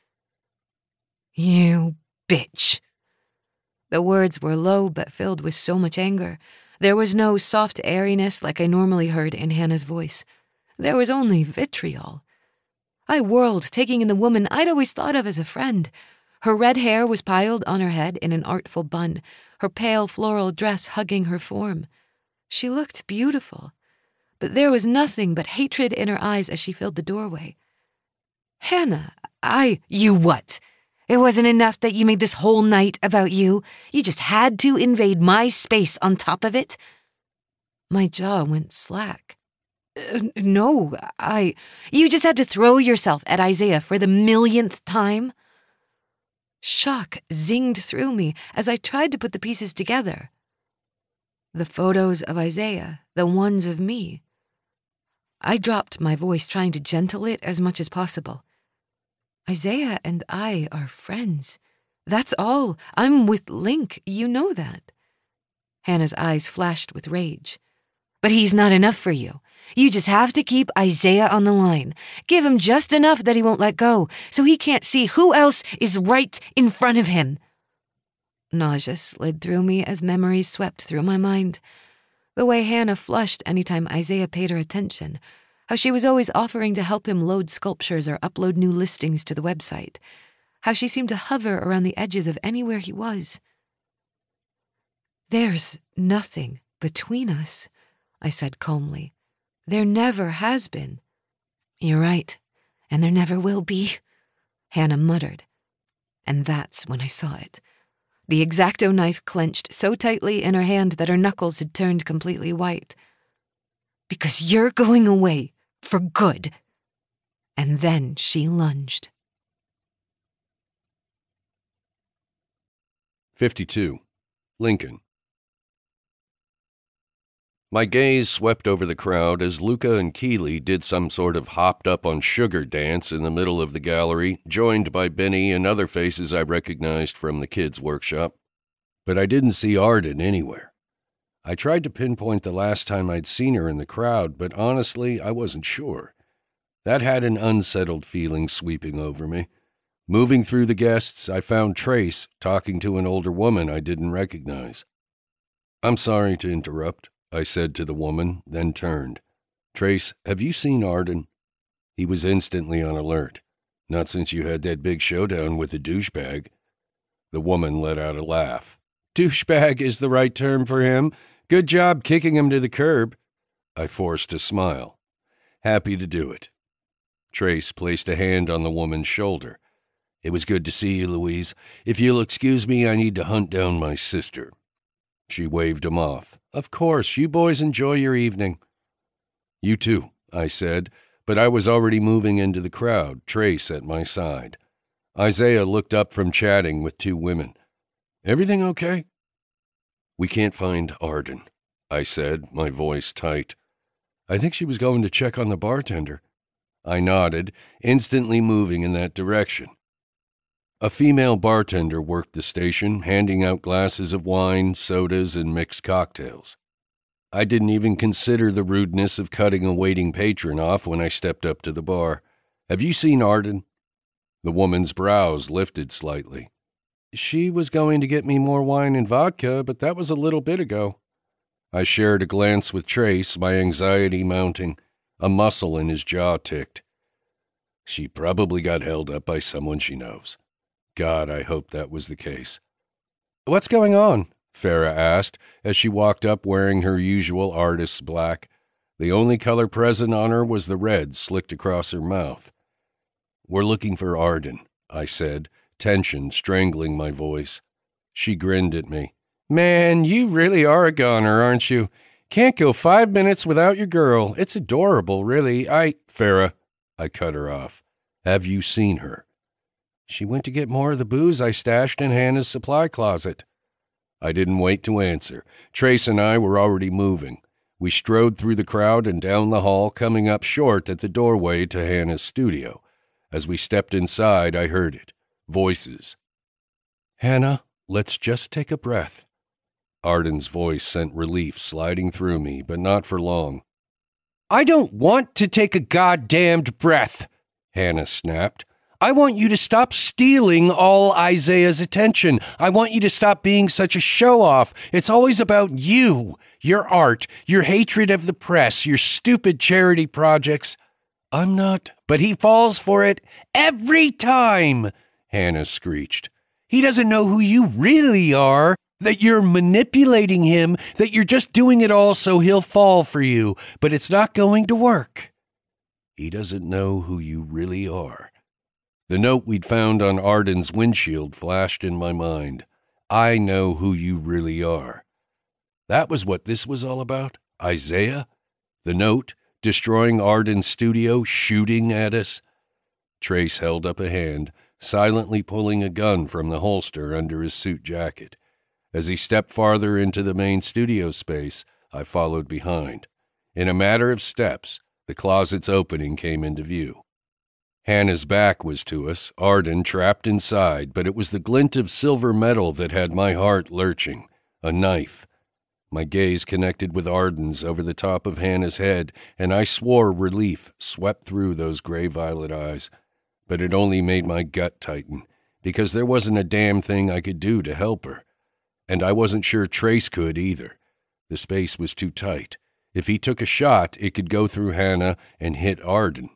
You bitch. The words were low but filled with so much anger. There was no soft airiness like I normally heard in Hannah's voice. There was only vitriol. I whirled, taking in the woman I'd always thought of as a friend. Her red hair was piled on her head in an artful bun, her pale floral dress hugging her form. She looked beautiful, but there was nothing but hatred in her eyes as she filled the doorway. Hannah, You what? It wasn't enough that you made this whole night about you? You just had to invade my space on top of it? My jaw went slack. No, You just had to throw yourself at Isaiah for the millionth time? Shock zinged through me as I tried to put the pieces together. The photos of Isaiah, the ones of me. I dropped my voice, trying to gentle it as much as possible. Isaiah and I are friends. That's all. I'm with Link, you know that. Hannah's eyes flashed with rage. But he's not enough for you. You just have to keep Isaiah on the line. Give him just enough that he won't let go, so he can't see who else is right in front of him. Nausea slid through me as memories swept through my mind. The way Hannah flushed anytime Isaiah paid her attention, how she was always offering to help him load sculptures or upload new listings to the website, how she seemed to hover around the edges of anywhere he was. There's nothing between us, I said calmly. There never has been. You're right, and there never will be, Hannah muttered. And that's when I saw it. The X-Acto knife clenched so tightly in her hand that her knuckles had turned completely white. Because you're going away, for good. And then she lunged. 52. Lincoln. My gaze swept over the crowd as Luca and Keeley did some sort of hopped-up-on-sugar dance in the middle of the gallery, joined by Benny and other faces I recognized from the kids' workshop. But I didn't see Arden anywhere. I tried to pinpoint the last time I'd seen her in the crowd, but honestly, I wasn't sure. That had an unsettled feeling sweeping over me. Moving through the guests, I found Trace talking to an older woman I didn't recognize. "I'm sorry to interrupt," I said to the woman, then turned. "Trace, have you seen Arden?" He was instantly on alert. "Not since you had that big showdown with the douchebag." The woman let out a laugh. "Douchebag is the right term for him. Good job kicking him to the curb." I forced a smile. "Happy to do it." Trace placed a hand on the woman's shoulder. "It was good to see you, Louise. If you'll excuse me, I need to hunt down my sister." She waved him off. "Of course, you boys enjoy your evening." "You too," I said, but I was already moving into the crowd, Trace at my side. Isaiah looked up from chatting with two women. "Everything okay?" "We can't find Arden," I said, my voice tight. "I think she was going to check on the bartender." I nodded, instantly moving in that direction. A female bartender worked the station, handing out glasses of wine, sodas, and mixed cocktails. I didn't even consider the rudeness of cutting a waiting patron off when I stepped up to the bar. "Have you seen Arden?" The woman's brows lifted slightly. "She was going to get me more wine and vodka, but that was a little bit ago." I shared a glance with Trace, my anxiety mounting. A muscle in his jaw ticked. "She probably got held up by someone she knows." God, I hope that was the case. "What's going on?" Farah asked as she walked up wearing her usual artist's black. The only color present on her was the red slicked across her mouth. "We're looking for Arden," I said, tension strangling my voice. She grinned at me. "Man, you really are a goner, aren't you? Can't go 5 minutes without your girl. It's adorable, really. Farah," I cut her off. "Have you seen her?" "She went to get more of the booze I stashed in Hannah's supply closet." I didn't wait to answer. Trace and I were already moving. We strode through the crowd and down the hall, coming up short at the doorway to Hannah's studio. As we stepped inside, I heard it. Voices. "Hannah, let's just take a breath." Arden's voice sent relief sliding through me, but not for long. "I don't want to take a goddamned breath," Hannah snapped. "I want you to stop stealing all Isaiah's attention. I want you to stop being such a show-off. It's always about you, your art, your hatred of the press, your stupid charity projects." I'm not, but he falls for it every time, Hannah screeched. He doesn't know who you really are, that you're manipulating him, that you're just doing it all so he'll fall for you, but it's not going to work. He doesn't know who you really are. The note we'd found on Arden's windshield flashed in my mind. I know who you really are. That was what this was all about? Isaiah? The note, destroying Arden's studio, shooting at us? Trace held up a hand, silently pulling a gun from the holster under his suit jacket. As he stepped farther into the main studio space, I followed behind. In a matter of steps, the closet's opening came into view. Hannah's back was to us, Arden trapped inside, but it was the glint of silver metal that had my heart lurching. A knife. My gaze connected with Arden's over the top of Hannah's head, and I swore relief swept through those gray-violet eyes. But it only made my gut tighten, because there wasn't a damn thing I could do to help her. And I wasn't sure Trace could either. The space was too tight. If he took a shot, it could go through Hannah and hit Arden.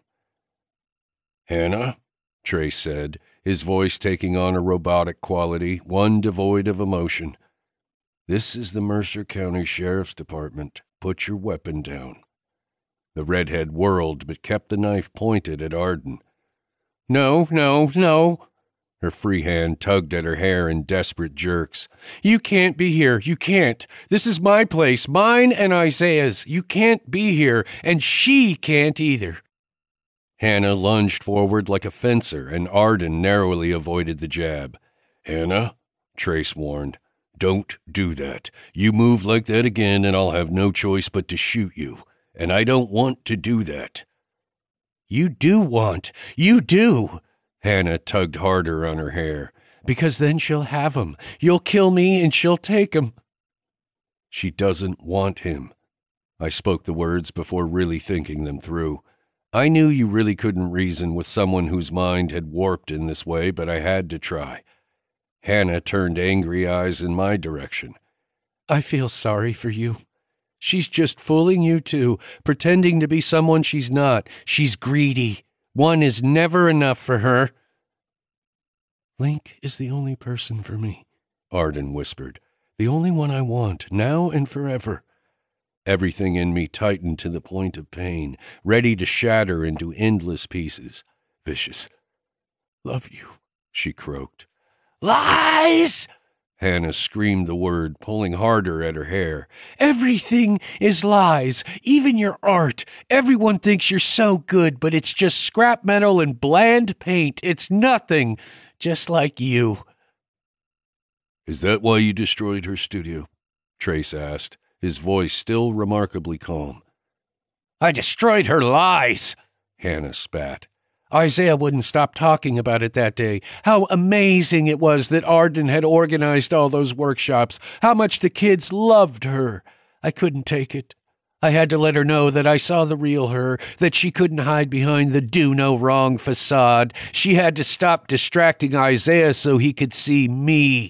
"Hannah," Trace said, his voice taking on a robotic quality, one devoid of emotion. "This is the Mercer County Sheriff's Department. Put your weapon down." The redhead whirled but kept the knife pointed at Arden. "No, no, no." Her free hand tugged at her hair in desperate jerks. "You can't be here. You can't. This is my place, mine and Isaiah's. You can't be here, and she can't either." Hannah lunged forward like a fencer, and Arden narrowly avoided the jab. "Hannah," Trace warned, "don't do that. You move like that again, and I'll have no choice but to shoot you. And I don't want to do that." "You do want. You do." Hannah tugged harder on her hair. "Because then she'll have him. You'll kill me, and she'll take him." "She doesn't want him." I spoke the words before really thinking them through. I knew you really couldn't reason with someone whose mind had warped in this way, but I had to try. Hannah turned angry eyes in my direction. "I feel sorry for you. She's just fooling you too, pretending to be someone she's not. She's greedy. One is never enough for her." "Link is the only person for me," Arden whispered. "The only one I want, now and forever." Everything in me tightened to the point of pain, ready to shatter into endless pieces. Vicious. "Love you," she croaked. "Lies!" Hannah screamed the word, pulling harder at her hair. "Everything is lies, even your art. Everyone thinks you're so good, but it's just scrap metal and bland paint. It's nothing, just like you." "Is that why you destroyed her studio?" Trace asked, his voice still remarkably calm. "I destroyed her lies," Hannah spat. "Isaiah wouldn't stop talking about it that day. How amazing it was that Arden had organized all those workshops. How much the kids loved her. I couldn't take it. I had to let her know that I saw the real her, that she couldn't hide behind the do-no-wrong facade. She had to stop distracting Isaiah so he could see me."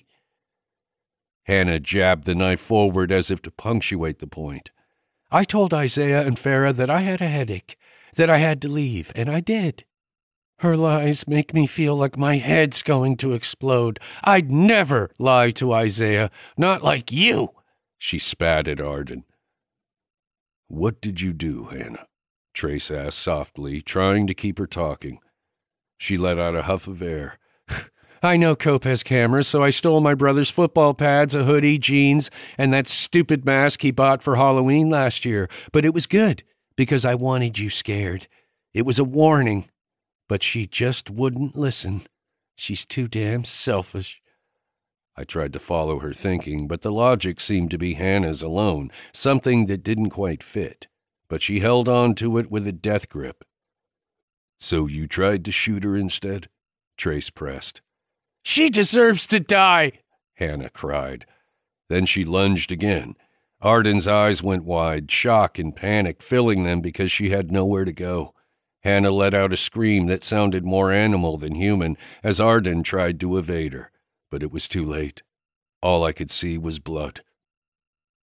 Hannah jabbed the knife forward as if to punctuate the point. "I told Isaiah and Farah that I had a headache, that I had to leave, and I did. Her lies make me feel like my head's going to explode. I'd never lie to Isaiah, not like you," she spat at Arden. "What did you do, Hannah?" Trace asked softly, trying to keep her talking. She let out a huff of air. "I know Cope has cameras, so I stole my brother's football pads, a hoodie, jeans, and that stupid mask he bought for Halloween last year. But it was good, because I wanted you scared. It was a warning. But she just wouldn't listen. She's too damn selfish." I tried to follow her thinking, but the logic seemed to be Hannah's alone, something that didn't quite fit. But she held on to it with a death grip. "So you tried to shoot her instead?" Trace pressed. "She deserves to die," Hannah cried. Then she lunged again. Arden's eyes went wide, shock and panic filling them because she had nowhere to go. Hannah let out a scream that sounded more animal than human as Arden tried to evade her, but it was too late. All I could see was blood.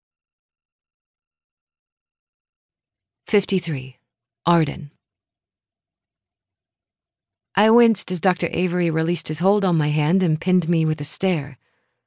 53. Arden. I winced as Dr. Avery released his hold on my hand and pinned me with a stare.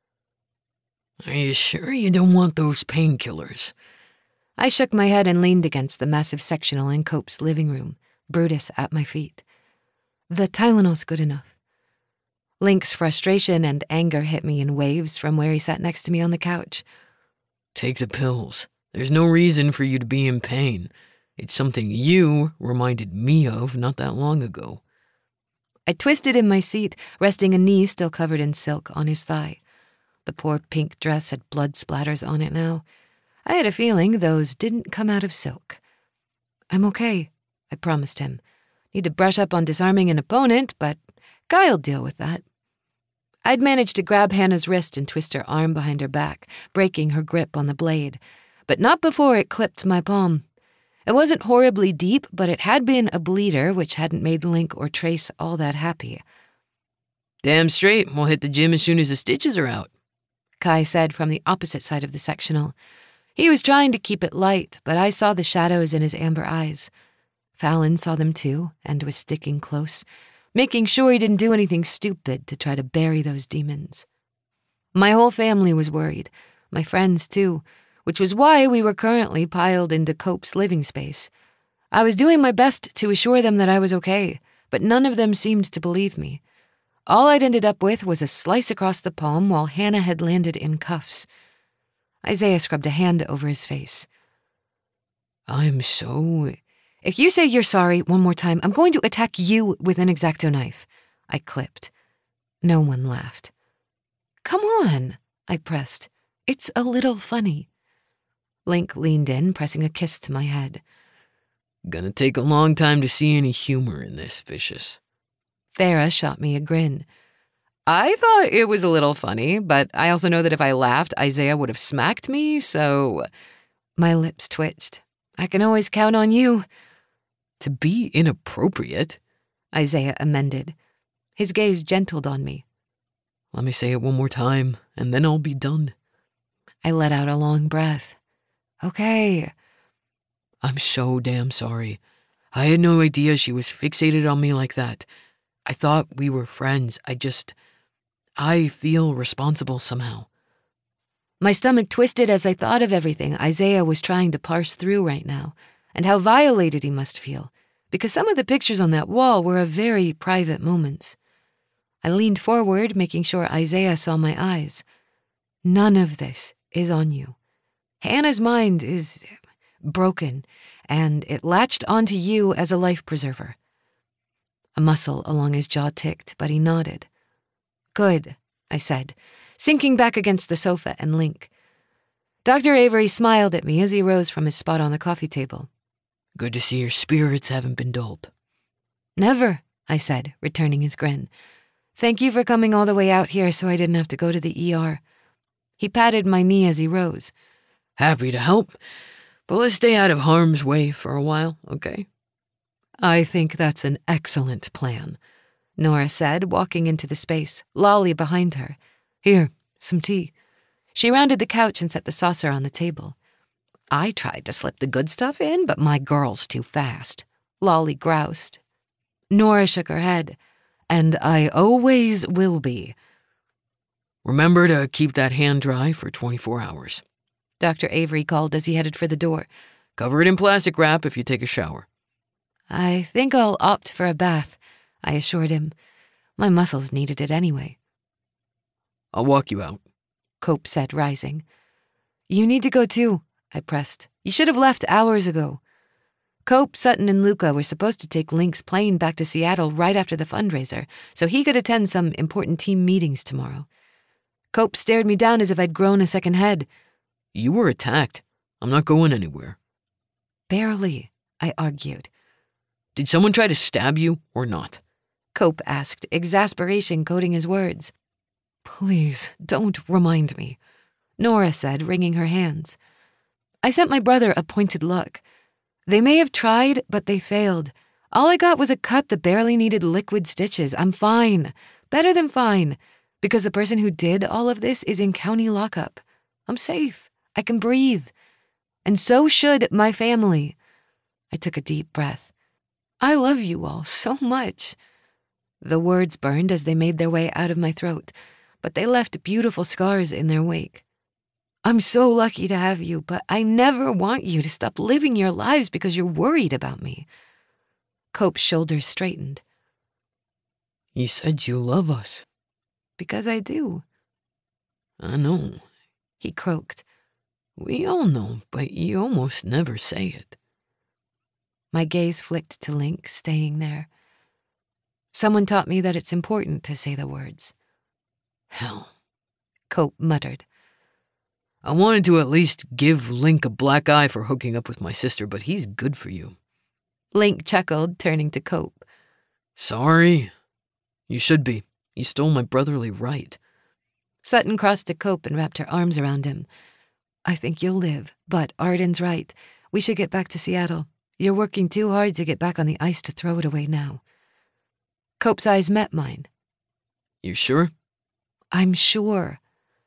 Are you sure you don't want those painkillers? I shook my head and leaned against the massive sectional in Cope's living room, Brutus at my feet. The Tylenol's good enough. Link's frustration and anger hit me in waves from where he sat next to me on the couch. Take the pills. There's no reason for you to be in pain. It's something you reminded me of not that long ago. I twisted in my seat, resting a knee still covered in silk on his thigh. The poor pink dress had blood splatters on it now. I had a feeling those didn't come out of silk. I'm okay, I promised him. Need to brush up on disarming an opponent, but Guy'll deal with that. I'd managed to grab Hannah's wrist and twist her arm behind her back, breaking her grip on the blade, but not before it clipped my palm. It wasn't horribly deep, but it had been a bleeder, which hadn't made Link or Trace all that happy. Damn straight, we'll hit the gym as soon as the stitches are out, Kai said from the opposite side of the sectional. He was trying to keep it light, but I saw the shadows in his amber eyes. Fallon saw them too, and was sticking close, making sure he didn't do anything stupid to try to bury those demons. My whole family was worried, my friends too, which was why we were currently piled into Cope's living space. I was doing my best to assure them that I was okay, but none of them seemed to believe me. All I'd ended up with was a slice across the palm while Hannah had landed in cuffs. Isaiah scrubbed a hand over his face. I'm so... If you say you're sorry one more time, I'm going to attack you with an X-Acto knife, I clipped. No one laughed. Come on, I pressed. It's a little funny. Link leaned in, pressing a kiss to my head. Gonna take a long time to see any humor in this, Vicious. Farah shot me a grin. I thought it was a little funny, but I also know that if I laughed, Isaiah would have smacked me, so... My lips twitched. I can always count on you. To be inappropriate, Isaiah amended. His gaze gentled on me. Let me say it one more time, and then I'll be done. I let out a long breath. Okay. I'm so damn sorry. I had no idea she was fixated on me like that. I thought we were friends. I feel responsible somehow. My stomach twisted as I thought of everything Isaiah was trying to parse through right now, and how violated he must feel, because some of the pictures on that wall were of very private moments. I leaned forward, making sure Isaiah saw my eyes. None of this is on you. Hannah's mind is broken, and it latched onto you as a life preserver. A muscle along his jaw ticked, but he nodded. Good, I said, sinking back against the sofa and Link. Dr. Avery smiled at me as he rose from his spot on the coffee table. Good to see your spirits haven't been dulled. Never, I said, returning his grin. Thank you for coming all the way out here so I didn't have to go to the ER. He patted my knee as he rose. Happy to help, but let's stay out of harm's way for a while, okay? I think that's an excellent plan, Nora said, walking into the space, Lolly behind her. Here, some tea. She rounded the couch and set the saucer on the table. I tried to slip the good stuff in, but my girl's too fast. Lolly groused. Nora shook her head. And I always will be. Remember to keep that hand dry for 24 hours. Dr. Avery called as he headed for the door. Cover it in plastic wrap if you take a shower. I think I'll opt for a bath, I assured him. My muscles needed it anyway. I'll walk you out, Cope said, rising. You need to go too, I pressed. You should have left hours ago. Cope, Sutton, and Luca were supposed to take Link's plane back to Seattle right after the fundraiser, so he could attend some important team meetings tomorrow. Cope stared me down as if I'd grown a second head. You were attacked. I'm not going anywhere. Barely, I argued. Did someone try to stab you or not? Cope asked, exasperation coating his words. Please, don't remind me, Nora said, wringing her hands. I sent my brother a pointed look. They may have tried, but they failed. All I got was a cut that barely needed liquid stitches. I'm fine. Better than fine. Because the person who did all of this is in county lockup. I'm safe. I can breathe. And so should my family. I took a deep breath. I love you all so much. The words burned as they made their way out of my throat, but they left beautiful scars in their wake. I'm so lucky to have you, but I never want you to stop living your lives because you're worried about me. Cope's shoulders straightened. You said you love us. Because I do. I know, he croaked. We all know, but you almost never say it. My gaze flicked to Link, staying there. Someone taught me that it's important to say the words. Hell, Cope muttered. I wanted to at least give Link a black eye for hooking up with my sister, but he's good for you. Link chuckled, turning to Cope. Sorry. You should be. You stole my brotherly right. Sutton crossed to Cope and wrapped her arms around him. I think you'll live, but Arden's right. We should get back to Seattle. You're working too hard to get back on the ice to throw it away now. Cope's eyes met mine. You sure? I'm sure.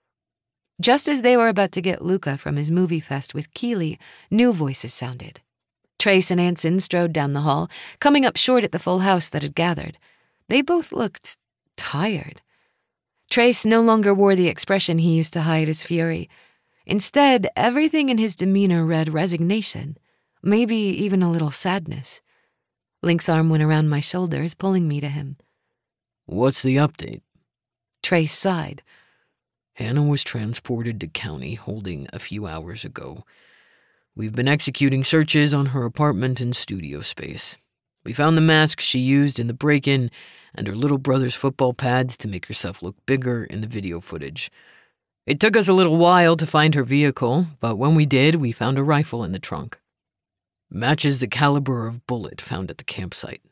Just as they were about to get Luca from his movie fest with Keeley, new voices sounded. Trace and Anson strode down the hall, coming up short at the full house that had gathered. They both looked tired. Trace no longer wore the expression he used to hide his fury. Instead, everything in his demeanor read resignation, maybe even a little sadness. Link's arm went around my shoulders, pulling me to him. What's the update? Trace sighed. Hannah was transported to County Holding a few hours ago. We've been executing searches on her apartment and studio space. We found the mask she used in the break-in and her little brother's football pads to make herself look bigger in the video footage. It took us a little while to find her vehicle, but when we did, we found a rifle in the trunk. Matches the caliber of bullet found at the campsite.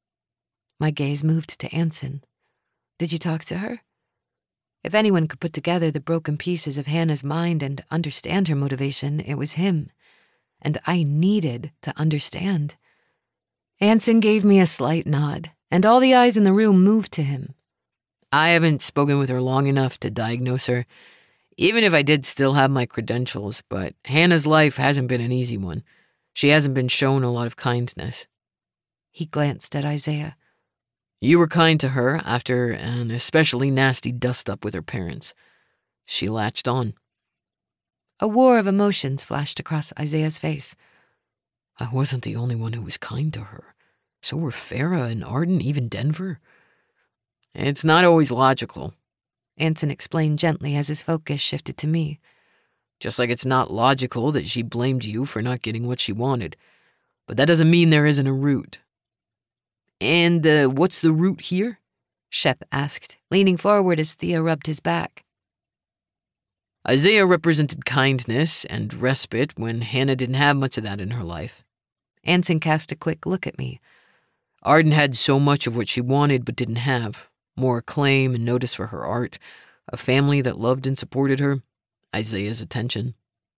My gaze moved to Anson. Did you talk to her? If anyone could put together the broken pieces of Hannah's mind and understand her motivation, it was him. And I needed to understand. Anson gave me a slight nod, and all the eyes in the room moved to him. I haven't spoken with her long enough to diagnose her, even if I did still have my credentials, but Hannah's life hasn't been an easy one. She hasn't been shown a lot of kindness. He glanced at Isaiah. You were kind to her after an especially nasty dust-up with her parents. She latched on. A war of emotions flashed across Isaiah's face. I wasn't the only one who was kind to her. So were Farah and Arden, even Denver. It's not always logical, Anson explained gently as his focus shifted to me. Just like it's not logical that she blamed you for not getting what she wanted. But that doesn't mean there isn't a root. And what's the root here? Shep asked, leaning forward as Thea rubbed his back. Isaiah represented kindness and respite when Hannah didn't have much of that in her life. Anson cast a quick look at me. Arden had so much of what she wanted but didn't have. More acclaim and notice for her art, a family that loved and supported her, Isaiah's attention.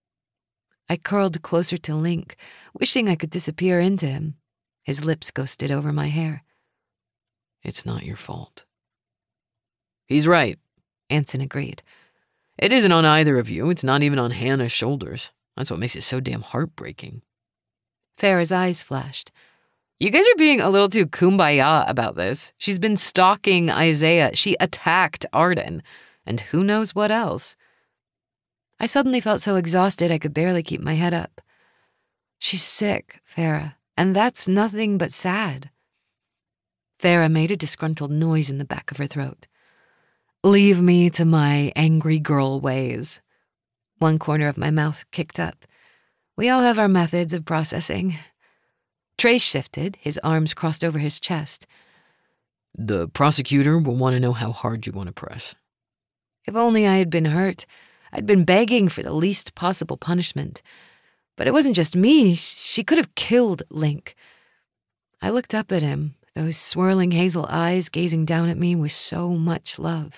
I curled closer to Link, wishing I could disappear into him. His lips ghosted over my hair. It's not your fault. He's right, Anson agreed. It isn't on either of you. It's not even on Hannah's shoulders. That's what makes it so damn heartbreaking. Farah's eyes flashed. You guys are being a little too kumbaya about this. She's been stalking Isaiah. She attacked Arden. And who knows what else. I suddenly felt so exhausted I could barely keep my head up. She's sick, Farah, and that's nothing but sad. Farah made a disgruntled noise in the back of her throat. Leave me to my angry girl ways. One corner of my mouth kicked up. We all have our methods of processing. Trace shifted, his arms crossed over his chest. The prosecutor will want to know how hard you want to press. If only I had been hurt. I'd been begging for the least possible punishment. But it wasn't just me. She could have killed Link. I looked up at him, those swirling hazel eyes gazing down at me with so much love.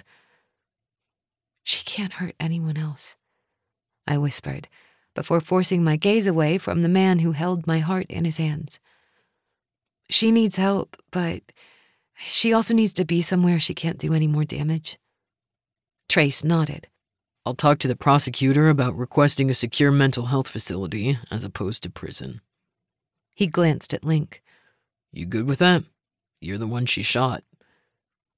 She can't hurt anyone else, I whispered, before forcing my gaze away from the man who held my heart in his hands. She needs help, but she also needs to be somewhere she can't do any more damage. Trace nodded. I'll talk to the prosecutor about requesting a secure mental health facility as opposed to prison. He glanced at Link. You good with that? You're the one she shot.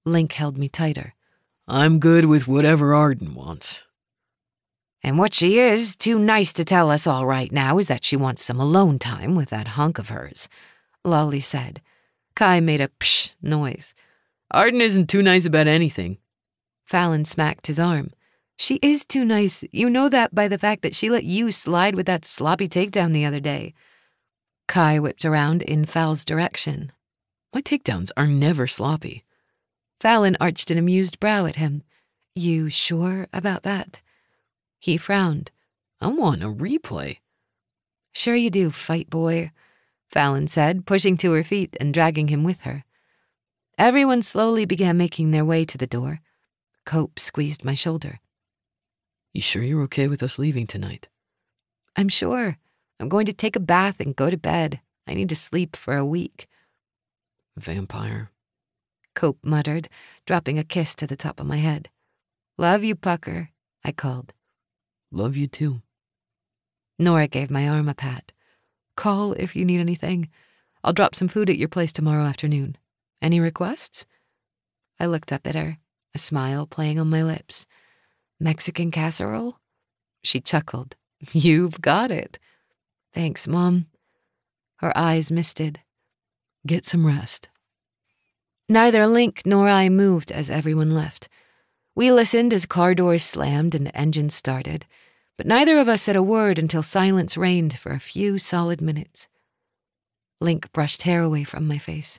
Link held me tighter. I'm good with whatever Arden wants. And what she is too nice to tell us all right now is that she wants some alone time with that hunk of hers, Lolly said. Kai made a psh noise. Arden isn't too nice about anything. Fallon smacked his arm. She is too nice. You know that by the fact that she let you slide with that sloppy takedown the other day. Kai whipped around in Fal's direction. My takedowns are never sloppy. Fallon arched an amused brow at him. You sure about that? He frowned. I want a replay. Sure you do, fight boy, Fallon said, pushing to her feet and dragging him with her. Everyone slowly began making their way to the door. Cope squeezed my shoulder. You sure you're okay with us leaving tonight? I'm sure. I'm going to take a bath and go to bed. I need to sleep for a week. Vampire, Cope muttered, dropping a kiss to the top of my head. Love you, Pucker, I called. Love you too. Nora gave my arm a pat. Call if you need anything. I'll drop some food at your place tomorrow afternoon. Any requests? I looked up at her, a smile playing on my lips. Mexican casserole? She chuckled. You've got it. Thanks, Mom. Her eyes misted. Get some rest. Neither Link nor I moved as everyone left. We listened as car doors slammed and engines started, but neither of us said a word until silence reigned for a few solid minutes. Link brushed hair away from my face.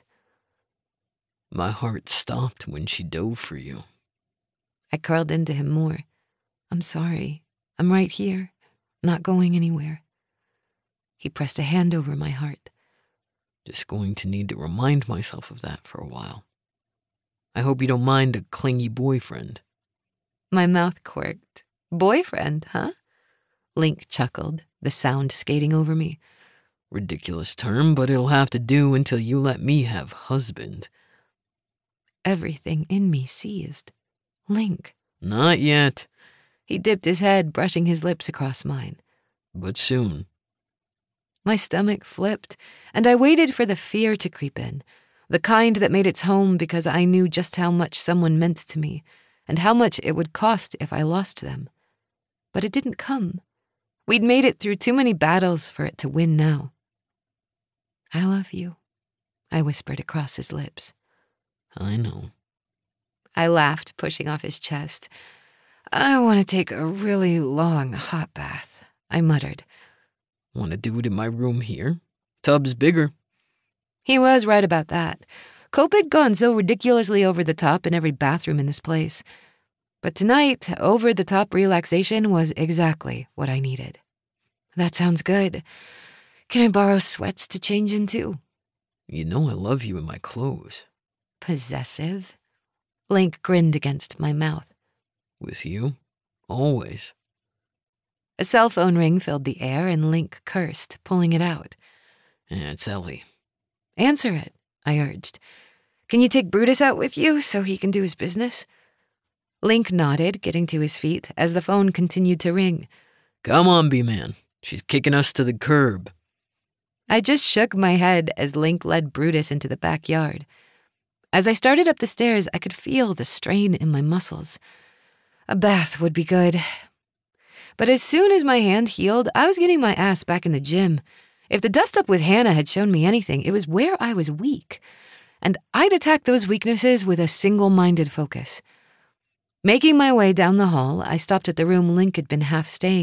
My heart stopped when she dove for you. I curled into him more. I'm sorry. I'm right here, not going anywhere. He pressed a hand over my heart. Just going to need to remind myself of that for a while. I hope you don't mind a clingy boyfriend. My mouth quirked. Boyfriend, huh? Link chuckled, the sound skating over me. Ridiculous term, but it'll have to do until you let me have husband. Everything in me seized. Link. Not yet. He dipped his head, brushing his lips across mine. But soon. My stomach flipped, and I waited for the fear to creep in, the kind that made its home because I knew just how much someone meant to me and how much it would cost if I lost them. But it didn't come. We'd made it through too many battles for it to win now. I love you, I whispered across his lips. I know. I laughed, pushing off his chest. I want to take a really long hot bath, I muttered. Want to do it in my room here? Tub's bigger. He was right about that. Cope had gone so ridiculously over the top in every bathroom in this place. But tonight, over-the-top relaxation was exactly what I needed. That sounds good. Can I borrow sweats to change into? You know I love you in my clothes. Possessive? Link grinned against my mouth. With you? Always. A cell phone ring filled the air and Link cursed, pulling it out. It's Ellie. Answer it, I urged. Can you take Brutus out with you so he can do his business? Link nodded, getting to his feet as the phone continued to ring. Come on, B-Man. She's kicking us to the curb. I just shook my head as Link led Brutus into the backyard. As I started up the stairs, I could feel the strain in my muscles. A bath would be good. But as soon as my hand healed, I was getting my ass back in the gym. If the dust-up with Hannah had shown me anything, it was where I was weak. And I'd attack those weaknesses with a single-minded focus. Making my way down the hall, I stopped at the room Link had been half staying